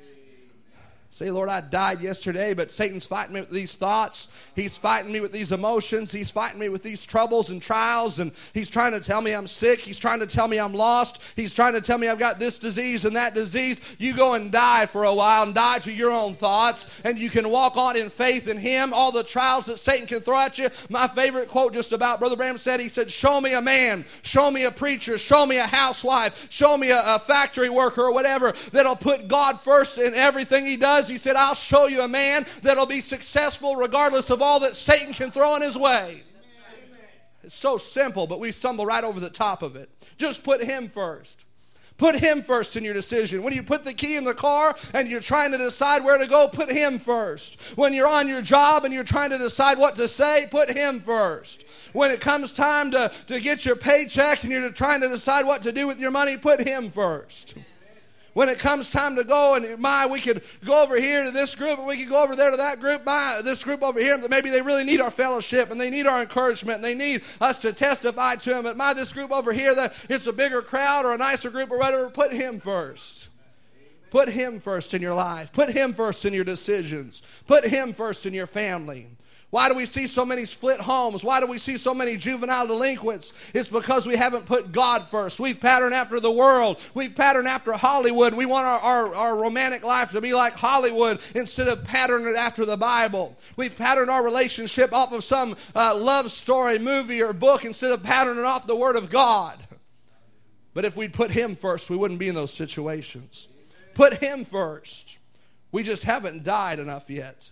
Say, Lord, I died yesterday, but Satan's fighting me with these thoughts. He's fighting me with these emotions. He's fighting me with these troubles and trials, and he's trying to tell me I'm sick. He's trying to tell me I'm lost. He's trying to tell me I've got this disease and that disease. You go and die for a while and die to your own thoughts, and you can walk on in faith in him. All the trials that Satan can throw at you. My favorite quote just about Brother Branham said, he said, show me a man, show me a preacher, show me a housewife, show me a factory worker or whatever that'll put God first in everything he does. He said, I'll show you a man that'll be successful regardless of all that Satan can throw in his way. Amen. It's so simple, but we stumble right over the top of it. Just put him first. Put him first in your decision. When you put the key in the car and you're trying to decide where to go, put him first. When you're on your job and you're trying to decide what to say, put him first. When it comes time to get your paycheck and you're trying to decide what to do with your money, put him first. When it comes time to go and we could go over here to this group and we could go over there to that group, this group over here, maybe they really need our fellowship and they need our encouragement and they need us to testify to them. But this group over here, it's a bigger crowd or a nicer group or whatever, put him first. Put him first in your life. Put him first in your decisions. Put him first in your family. Why do we see so many split homes? Why do we see so many juvenile delinquents? It's because we haven't put God first. We've patterned after the world. We've patterned after Hollywood. We want our romantic life to be like Hollywood instead of patterning it after the Bible. We've patterned our relationship off of some love story, movie, or book instead of patterning off the Word of God. But if we'd put him first, we wouldn't be in those situations. Put him first. We just haven't died enough yet.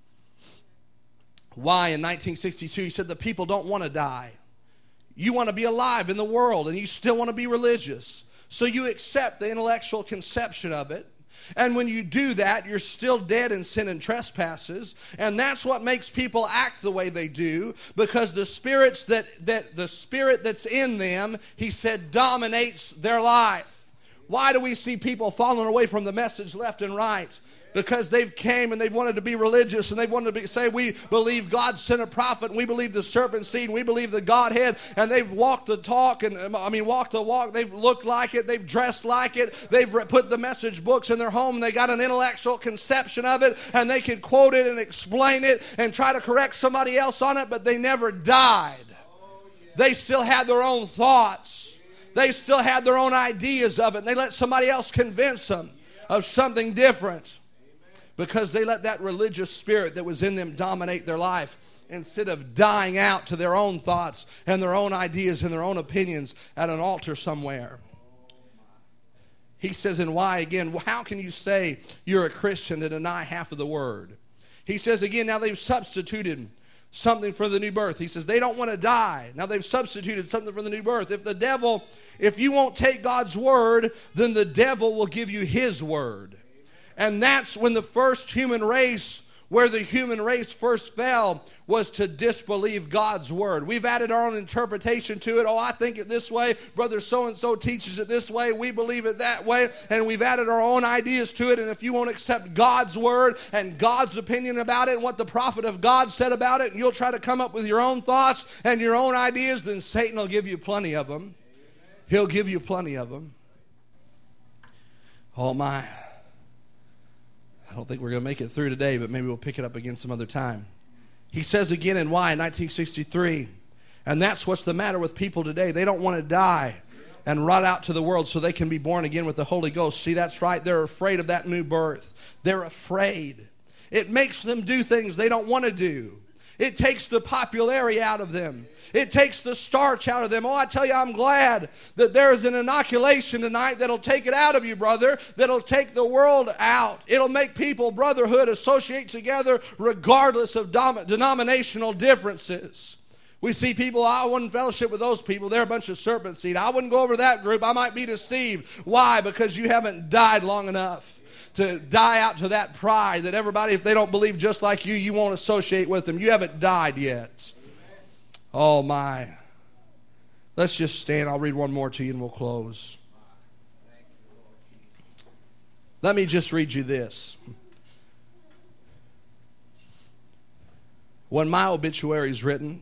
Why in 1962 he said the people don't want to die. You want to be alive in the world and you still want to be religious. So you accept the intellectual conception of it. And when you do that, you're still dead in sin and trespasses. And that's what makes people act the way they do, because the spirits the spirit that's in them, he said, dominates their life. Why do we see people falling away from the message left and right? Because they've came and they've wanted to be religious and they've wanted to say we believe God sent a prophet and we believe the serpent seed and we believe the Godhead, and they've walked the talk walked the walk. They've looked like it. They've dressed like it. They've put the message books in their home and they got an intellectual conception of it and they can quote it and explain it and try to correct somebody else on it, but they never died. They still had their own thoughts. They still had their own ideas of it, and they let somebody else convince them of something different. Because they let that religious spirit that was in them dominate their life instead of dying out to their own thoughts and their own ideas and their own opinions at an altar somewhere. He says, and why again? How can you say you're a Christian and deny half of the word? He says again, now they've substituted something for the new birth. He says they don't want to die. Now they've substituted something for the new birth. If you won't take God's word, then the devil will give you his word. And that's when the first human race where the human race first fell was to disbelieve God's word. We've added our own interpretation to it. Oh, I think it this way. Brother so-and-so teaches it this way. We believe it that way. And we've added our own ideas to it. And if you won't accept God's word and God's opinion about it and what the prophet of God said about it, and you'll try to come up with your own thoughts and your own ideas, then Satan will give you plenty of them. He'll give you plenty of them. Oh, my. I don't think we're going to make it through today, but maybe we'll pick it up again some other time. He says again in Why, 1963, and that's what's the matter with people today. They don't want to die and rot out to the world so they can be born again with the Holy Ghost. See, that's right. They're afraid of that new birth. They're afraid. It makes them do things they don't want to do. It takes the popularity out of them. It takes the starch out of them. Oh, I tell you, I'm glad that there's an inoculation tonight that'll take it out of you, brother, that'll take the world out. It'll make people, brotherhood, associate together regardless of denominational differences. We see people, I wouldn't fellowship with those people. They're a bunch of serpent seed. I wouldn't go over that group. I might be deceived. Why? Because you haven't died long enough to die out to that pride that everybody, if they don't believe just like you won't associate with them. You haven't died yet. Oh, my. Let's just stand. I'll read one more to you and we'll close. Let me just read you this. When my obituary is written,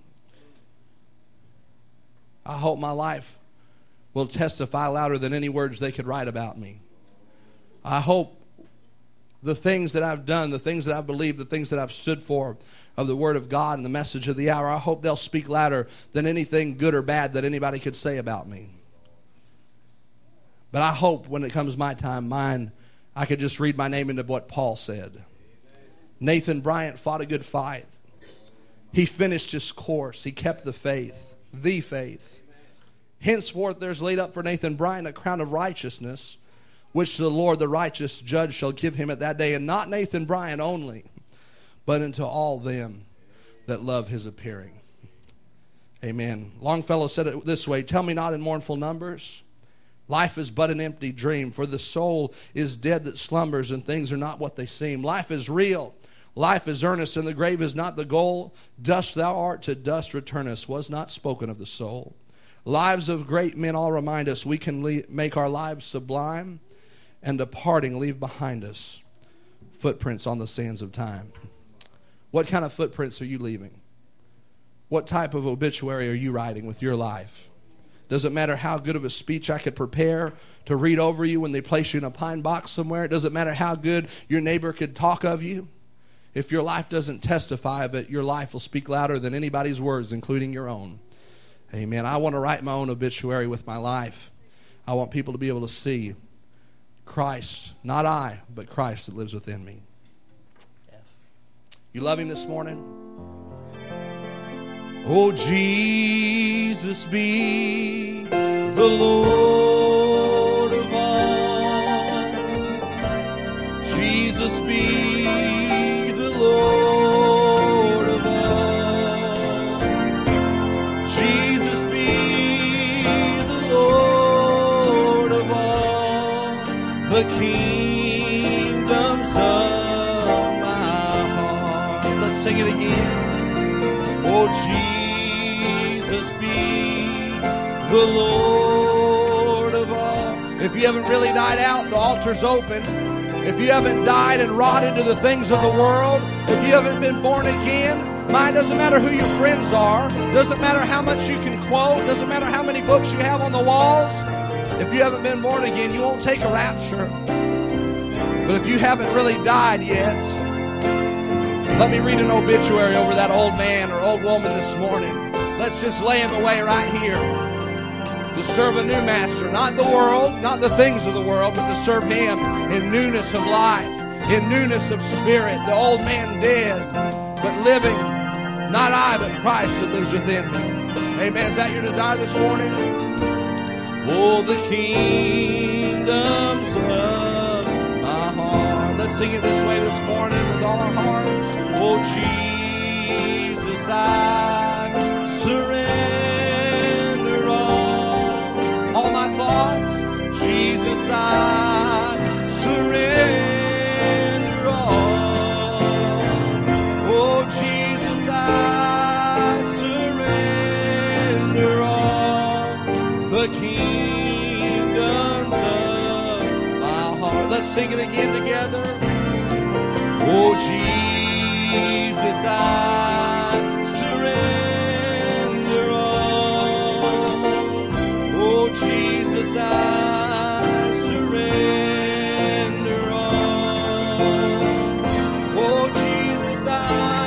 I hope my life will testify louder than any words they could write about me. I hope the things that I've done, the things that I've believed, the things that I've stood for of the Word of God and the message of the hour, I hope they'll speak louder than anything good or bad that anybody could say about me. But I hope when it comes my time, I could just read my name into what Paul said. Nathan Bryant fought a good fight. He finished his course. He kept the faith. The faith. Henceforth there's laid up for Nathan Bryant a crown of righteousness, which the Lord, the righteous judge, shall give him at that day. And not Nathan Bryant only, but unto all them that love his appearing. Amen. Longfellow said it this way, tell me not in mournful numbers, life is but an empty dream, for the soul is dead that slumbers, and things are not what they seem. Life is real. Life is earnest, and the grave is not the goal. Dust thou art, to dust returnest, was not spoken of the soul. Lives of great men all remind us we can make our lives sublime, and departing leave behind us footprints on the sands of time. What kind of footprints are you leaving? What type of obituary are you writing with your life? Doesn't matter how good of a speech I could prepare to read over you when they place you in a pine box somewhere. It doesn't matter how good your neighbor could talk of you. If your life doesn't testify of it, your life will speak louder than anybody's words, including your own. Amen. I want to write my own obituary with my life. I want people to be able to see Christ, not I, but Christ that lives within me. You love him this morning? Oh, Jesus be the Lord of all. Jesus be the Lord of all. Jesus be the Lord of all. The kingdoms of my heart. Let's sing it again. Oh, Jesus be the Lord of all. If you haven't really died out, the altar's open. If you haven't died and rotted to the things of the world, if you haven't been born again, mine doesn't matter who your friends are, doesn't matter how much you can quote, doesn't matter how many books you have on the walls. If you haven't been born again, you won't take a rapture. But if you haven't really died yet, let me read an obituary over that old man or old woman this morning. Let's just lay him away right here to serve a new master. Not the world, not the things of the world, but to serve him in newness of life, in newness of spirit. The old man dead, but living. Not I, but Christ that lives within me. Amen. Is that your desire this morning? Oh, the kingdoms of my heart. Let's sing it this way this morning with all our hearts. Oh, Jesus, I surrender all my thoughts. Jesus, I surrender all. sing it again together. Oh, Jesus, I surrender all. Oh, Jesus, I surrender all. Oh, Jesus, I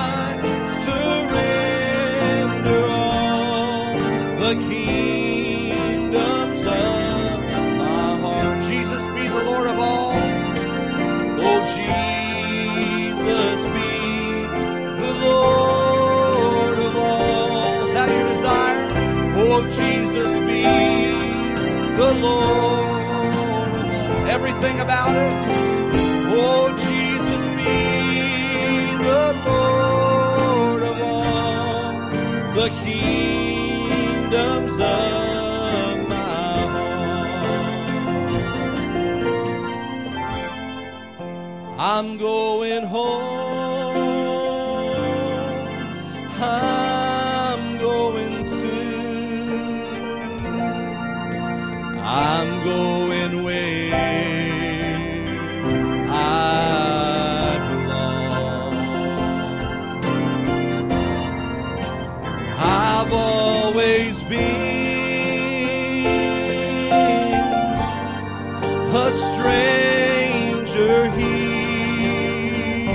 surrender all. The kingdoms of my heart. Jesus, be the Lord of all. Oh, Jesus, be the Lord of all. Is that your desire? Oh, Jesus, be the Lord of all. Everything about us. Oh, Jesus, be the Lord of all. The kingdoms of my heart. I'm going home. I'm going soon. I'm going where I belong. I've always been a stranger here,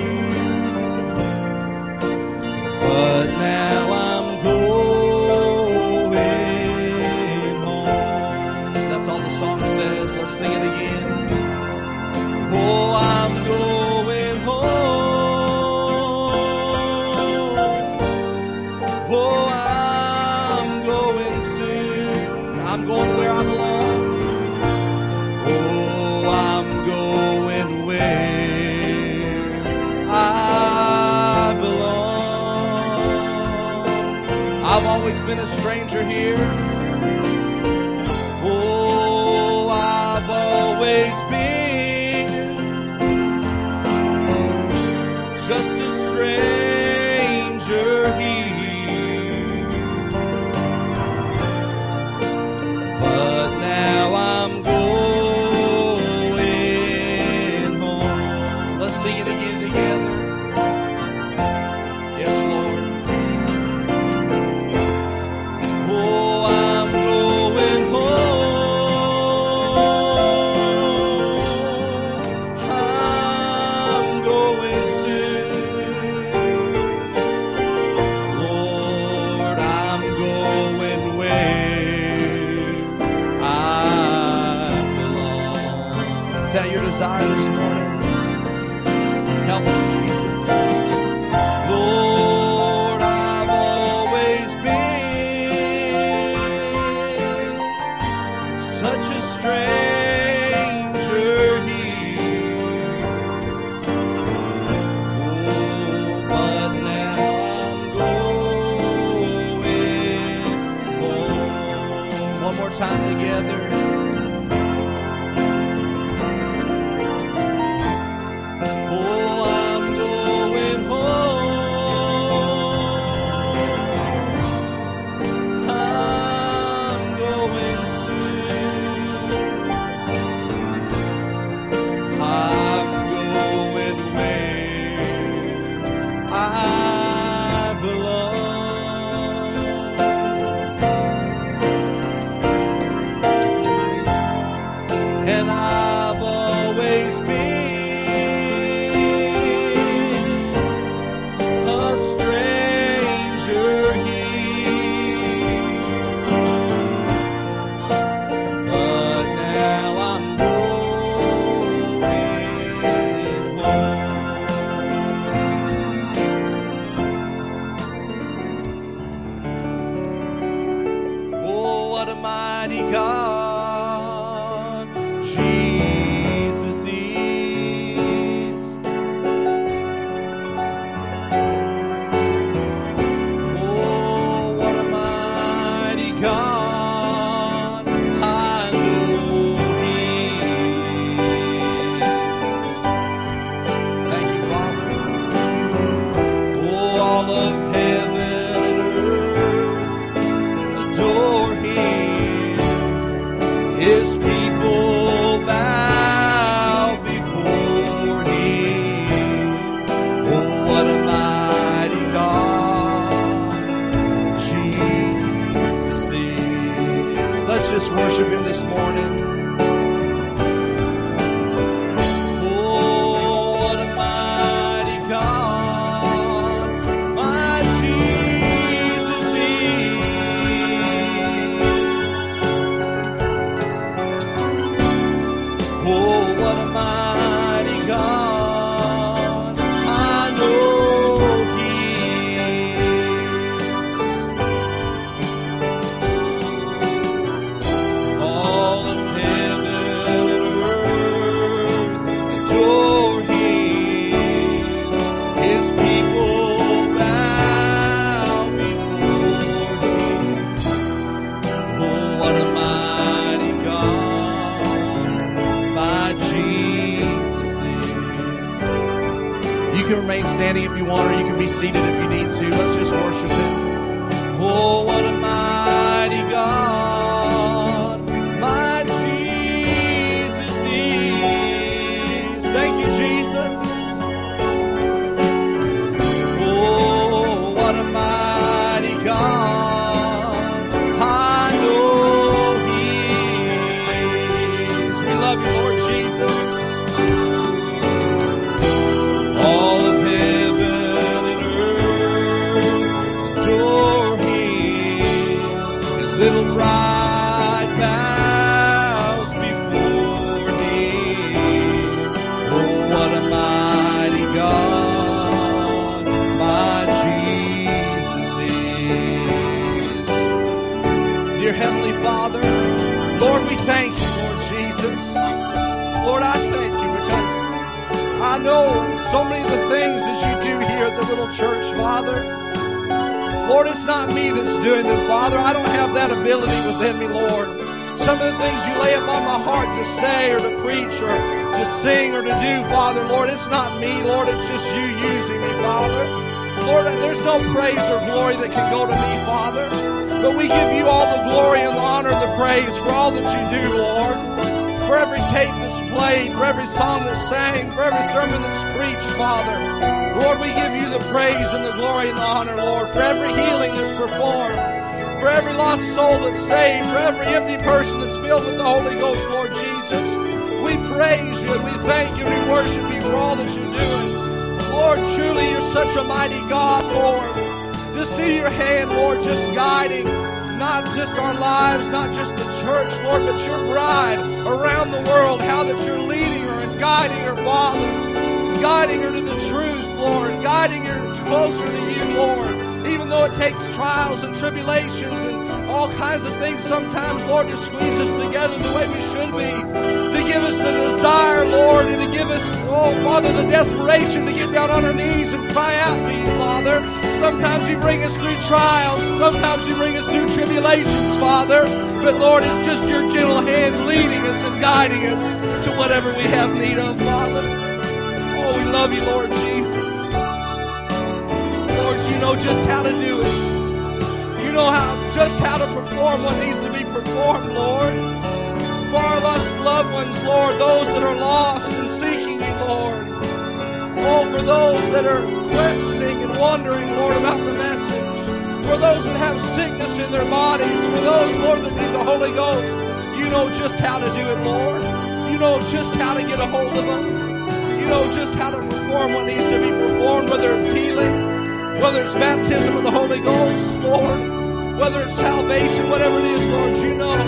but now I'm going home. That's all the song says. Let's sing it again. Oh, I'm going home. Oh, I'm going soon. I'm going where I belong. Oh, I'm going where I belong. I've always been a stranger here. Oh, I've always been just a stranger here, but now I'm going home. Let's sing it again together. Yes, Lord. Oh, I'm going home. I'm going soon. Lord, I'm going where I belong. Is that your desire this morning? Help us, Jesus. Lord, I've always been such a stranger here. Oh, but now I'm going home. One more time together. Oh, I'm going home. I'm going soon. I'm going where I belong. And I've always been a stranger here, but now I'm going home. worship Him this morning. Oh, what a mighty God my Jesus is. Oh, what a mighty God I know He is. All of heaven and earth adore Him. His people bow before Him. Oh, what a mighty God my Jesus is. You can remain standing if you want, or you can be seated if you need to. Let's just worship Him. Oh, what a mighty God my Jesus is. Thank you, Jesus. Oh, what a mighty God I know He is. We love you, Lord Jesus. All of heaven and earth adore Him. His little bride bows before Him. Oh, what a mighty God my Jesus is. Dear Heavenly Father, Lord, we thank you, Lord Jesus. Lord, I thank you because I know so many of the things that you do here at the little church, Father. Lord, it's not me that's doing them, Father. I don't have that ability within me, Lord. Some of the things you lay upon my heart to say or to preach or to sing or to do, Father, Lord, it's not me, Lord. It's just you using me, Father. Lord, there's no praise or glory that can go to me, Father. But we give you all the glory and the honor and the praise for all that you do, Lord. For every tape that's played, for every song that's sang, for every sermon that's preached, Father. Lord, we give you the praise and the glory and the honor, Lord, for every healing that's performed, for every lost soul that's saved, for every empty person that's filled with the Holy Ghost, Lord Jesus. We praise you and we thank you and we worship you for all that you're doing. Lord, truly you're such a mighty God, Lord. To see your hand, Lord, just guiding not just our lives, not just the church, Lord, but your bride around the world, how that you're leading her and guiding her, Father, guiding her to the truth, Lord, guiding her closer to you, Lord, even though it takes trials and tribulations and all kinds of things sometimes, Lord, to squeeze us together the way we should be, to give us the desire, Lord, and to give us, oh, Father, the desperation to get down on our knees and cry out to you, Father. Sometimes you bring us through trials. Sometimes you bring us through tribulations, Father. But, Lord, it's just your gentle hand leading us and guiding us to whatever we have need of, Father. Oh, we love you, Lord Jesus. Lord, you know just how to do it. You know just how to perform what needs to be performed, Lord. For our lost loved ones, Lord, those that are lost and seeking you, Lord. Oh, for those that are questioning and wondering, Lord, about the message. For those that have sickness in their bodies. For those, Lord, that need the Holy Ghost. You know just how to do it, Lord. You know just how to get a hold of them. You know just how to perform what needs to be performed, whether it's healing, whether it's baptism of the Holy Ghost, Lord, whether it's salvation, whatever it is, Lord, you know.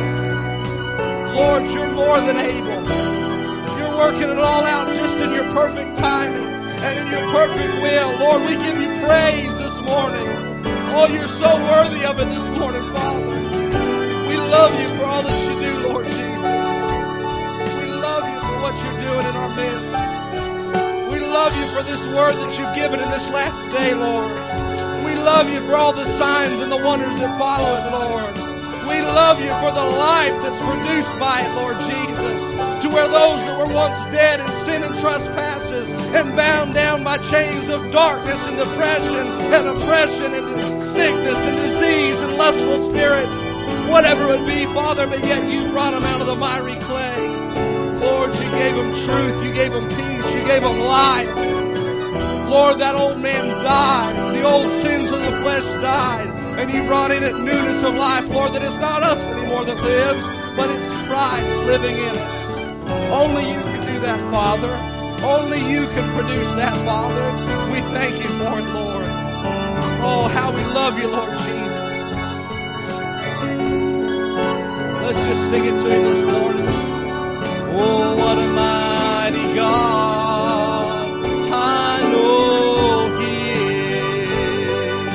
Lord, you're more than able. You're working it all out just in your perfect timing and in your perfect will. Lord, we give you praise this morning. Oh, you're so worthy of it this morning, Father. We love you for all that you do, Lord Jesus. We love you for what you're doing in our midst. We love you for this word that you've given in this last day, Lord. We love you for all the signs and the wonders that follow it, Lord. We love you for the life that's produced by it, Lord Jesus, to where those that were once dead in sin and trespasses and bound down by chains of darkness and depression and oppression and sickness and disease and lustful spirit, whatever it be, Father, but yet you brought them out of the miry clay. Lord, you gave them truth, you gave them peace, you gave them life. Lord, that old man died, the old sins of the flesh died, and you brought in it newness of life, Lord, that it's not us anymore that lives, but it's Christ living in us. Only you can do that, Father. Only you can produce that, Father. We thank you for it, Lord. Oh, how we love you, Lord Jesus. Let's just sing it to him this morning. Oh, what a mighty God I know he is.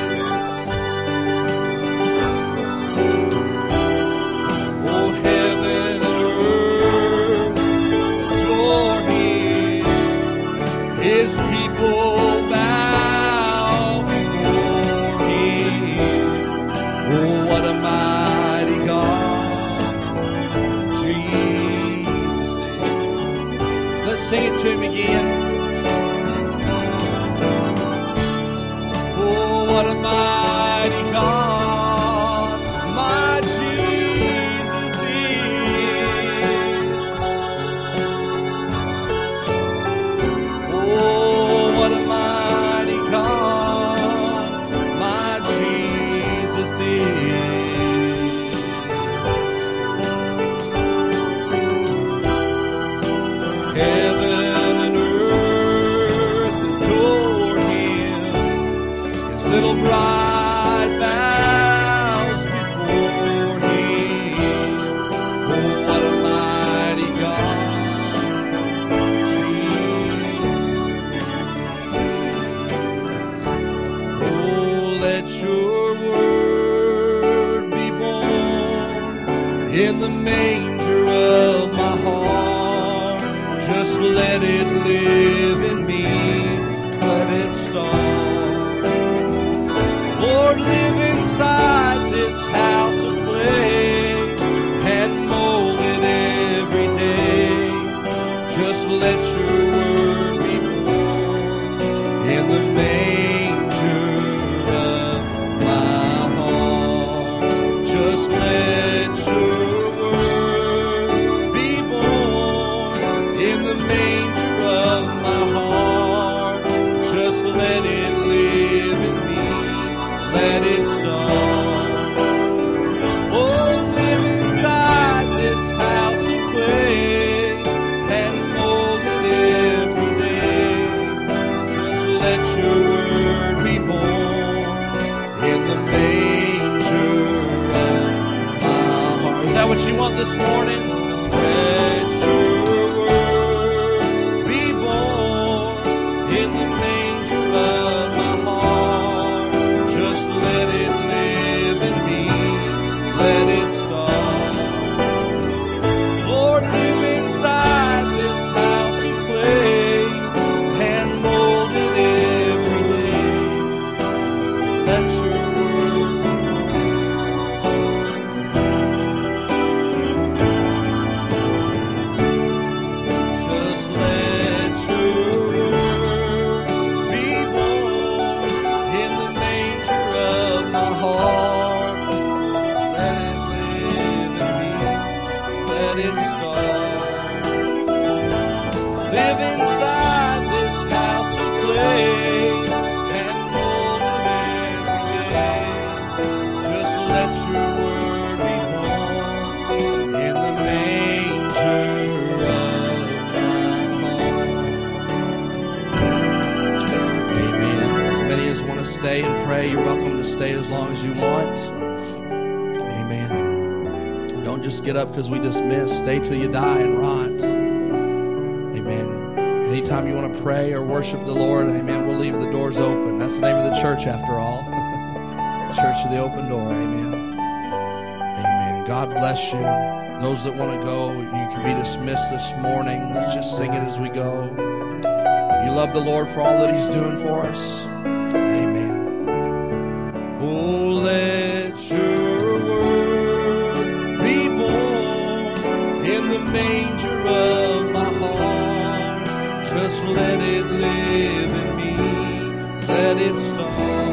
Oh, heaven and earth adore him. His people bow before him. Oh, what a mighty God Jesus is. Let's sing it to him again. Oh, what a mighty God my Jesus is. Oh, what a mighty God my Jesus is. Heaven and earth adore him. His little bride bows before him. Oh, what a mighty God Jesus is. Oh, let your word be born in the manger of my heart. Just let it live in me. Let it start. Lord, live inside this house of clay and mold it every day. Just let your word be born in the manger of my heart. Just let your word be born in the manger of my heart. Just let it live in me. Let it start. Oh, live inside this house of clay and mold it every day. Just let your word be born in the manger of my heart. Is that what you want this morning? Let your word be born in the manger of my heart. Just let it live in me. Let it start. Lord, live inside this house of clay and mold it every day. Let your word be just let your word be born in the manger of my heart. Let it live in me. Let it start. Live inside this house of clay and mold it every day. Just let your word be born in the manger of my heart. Amen. As many as want to stay and pray, you're welcome to stay as long as you want. Amen. Don't just get up because we dismiss. Stay till you die and rot. Amen. Anytime you want to pray or worship the Lord, amen, we'll leave the doors open. That's the name of the church after all. Church of the Open Door. Amen. Amen. God bless you. Those that want to go, you can be dismissed this morning. Let's just sing it as we go. You love the Lord for all that he's doing for us. Amen. Oh, let your word be born in the manger of my heart. Just let it live in me. Let it start.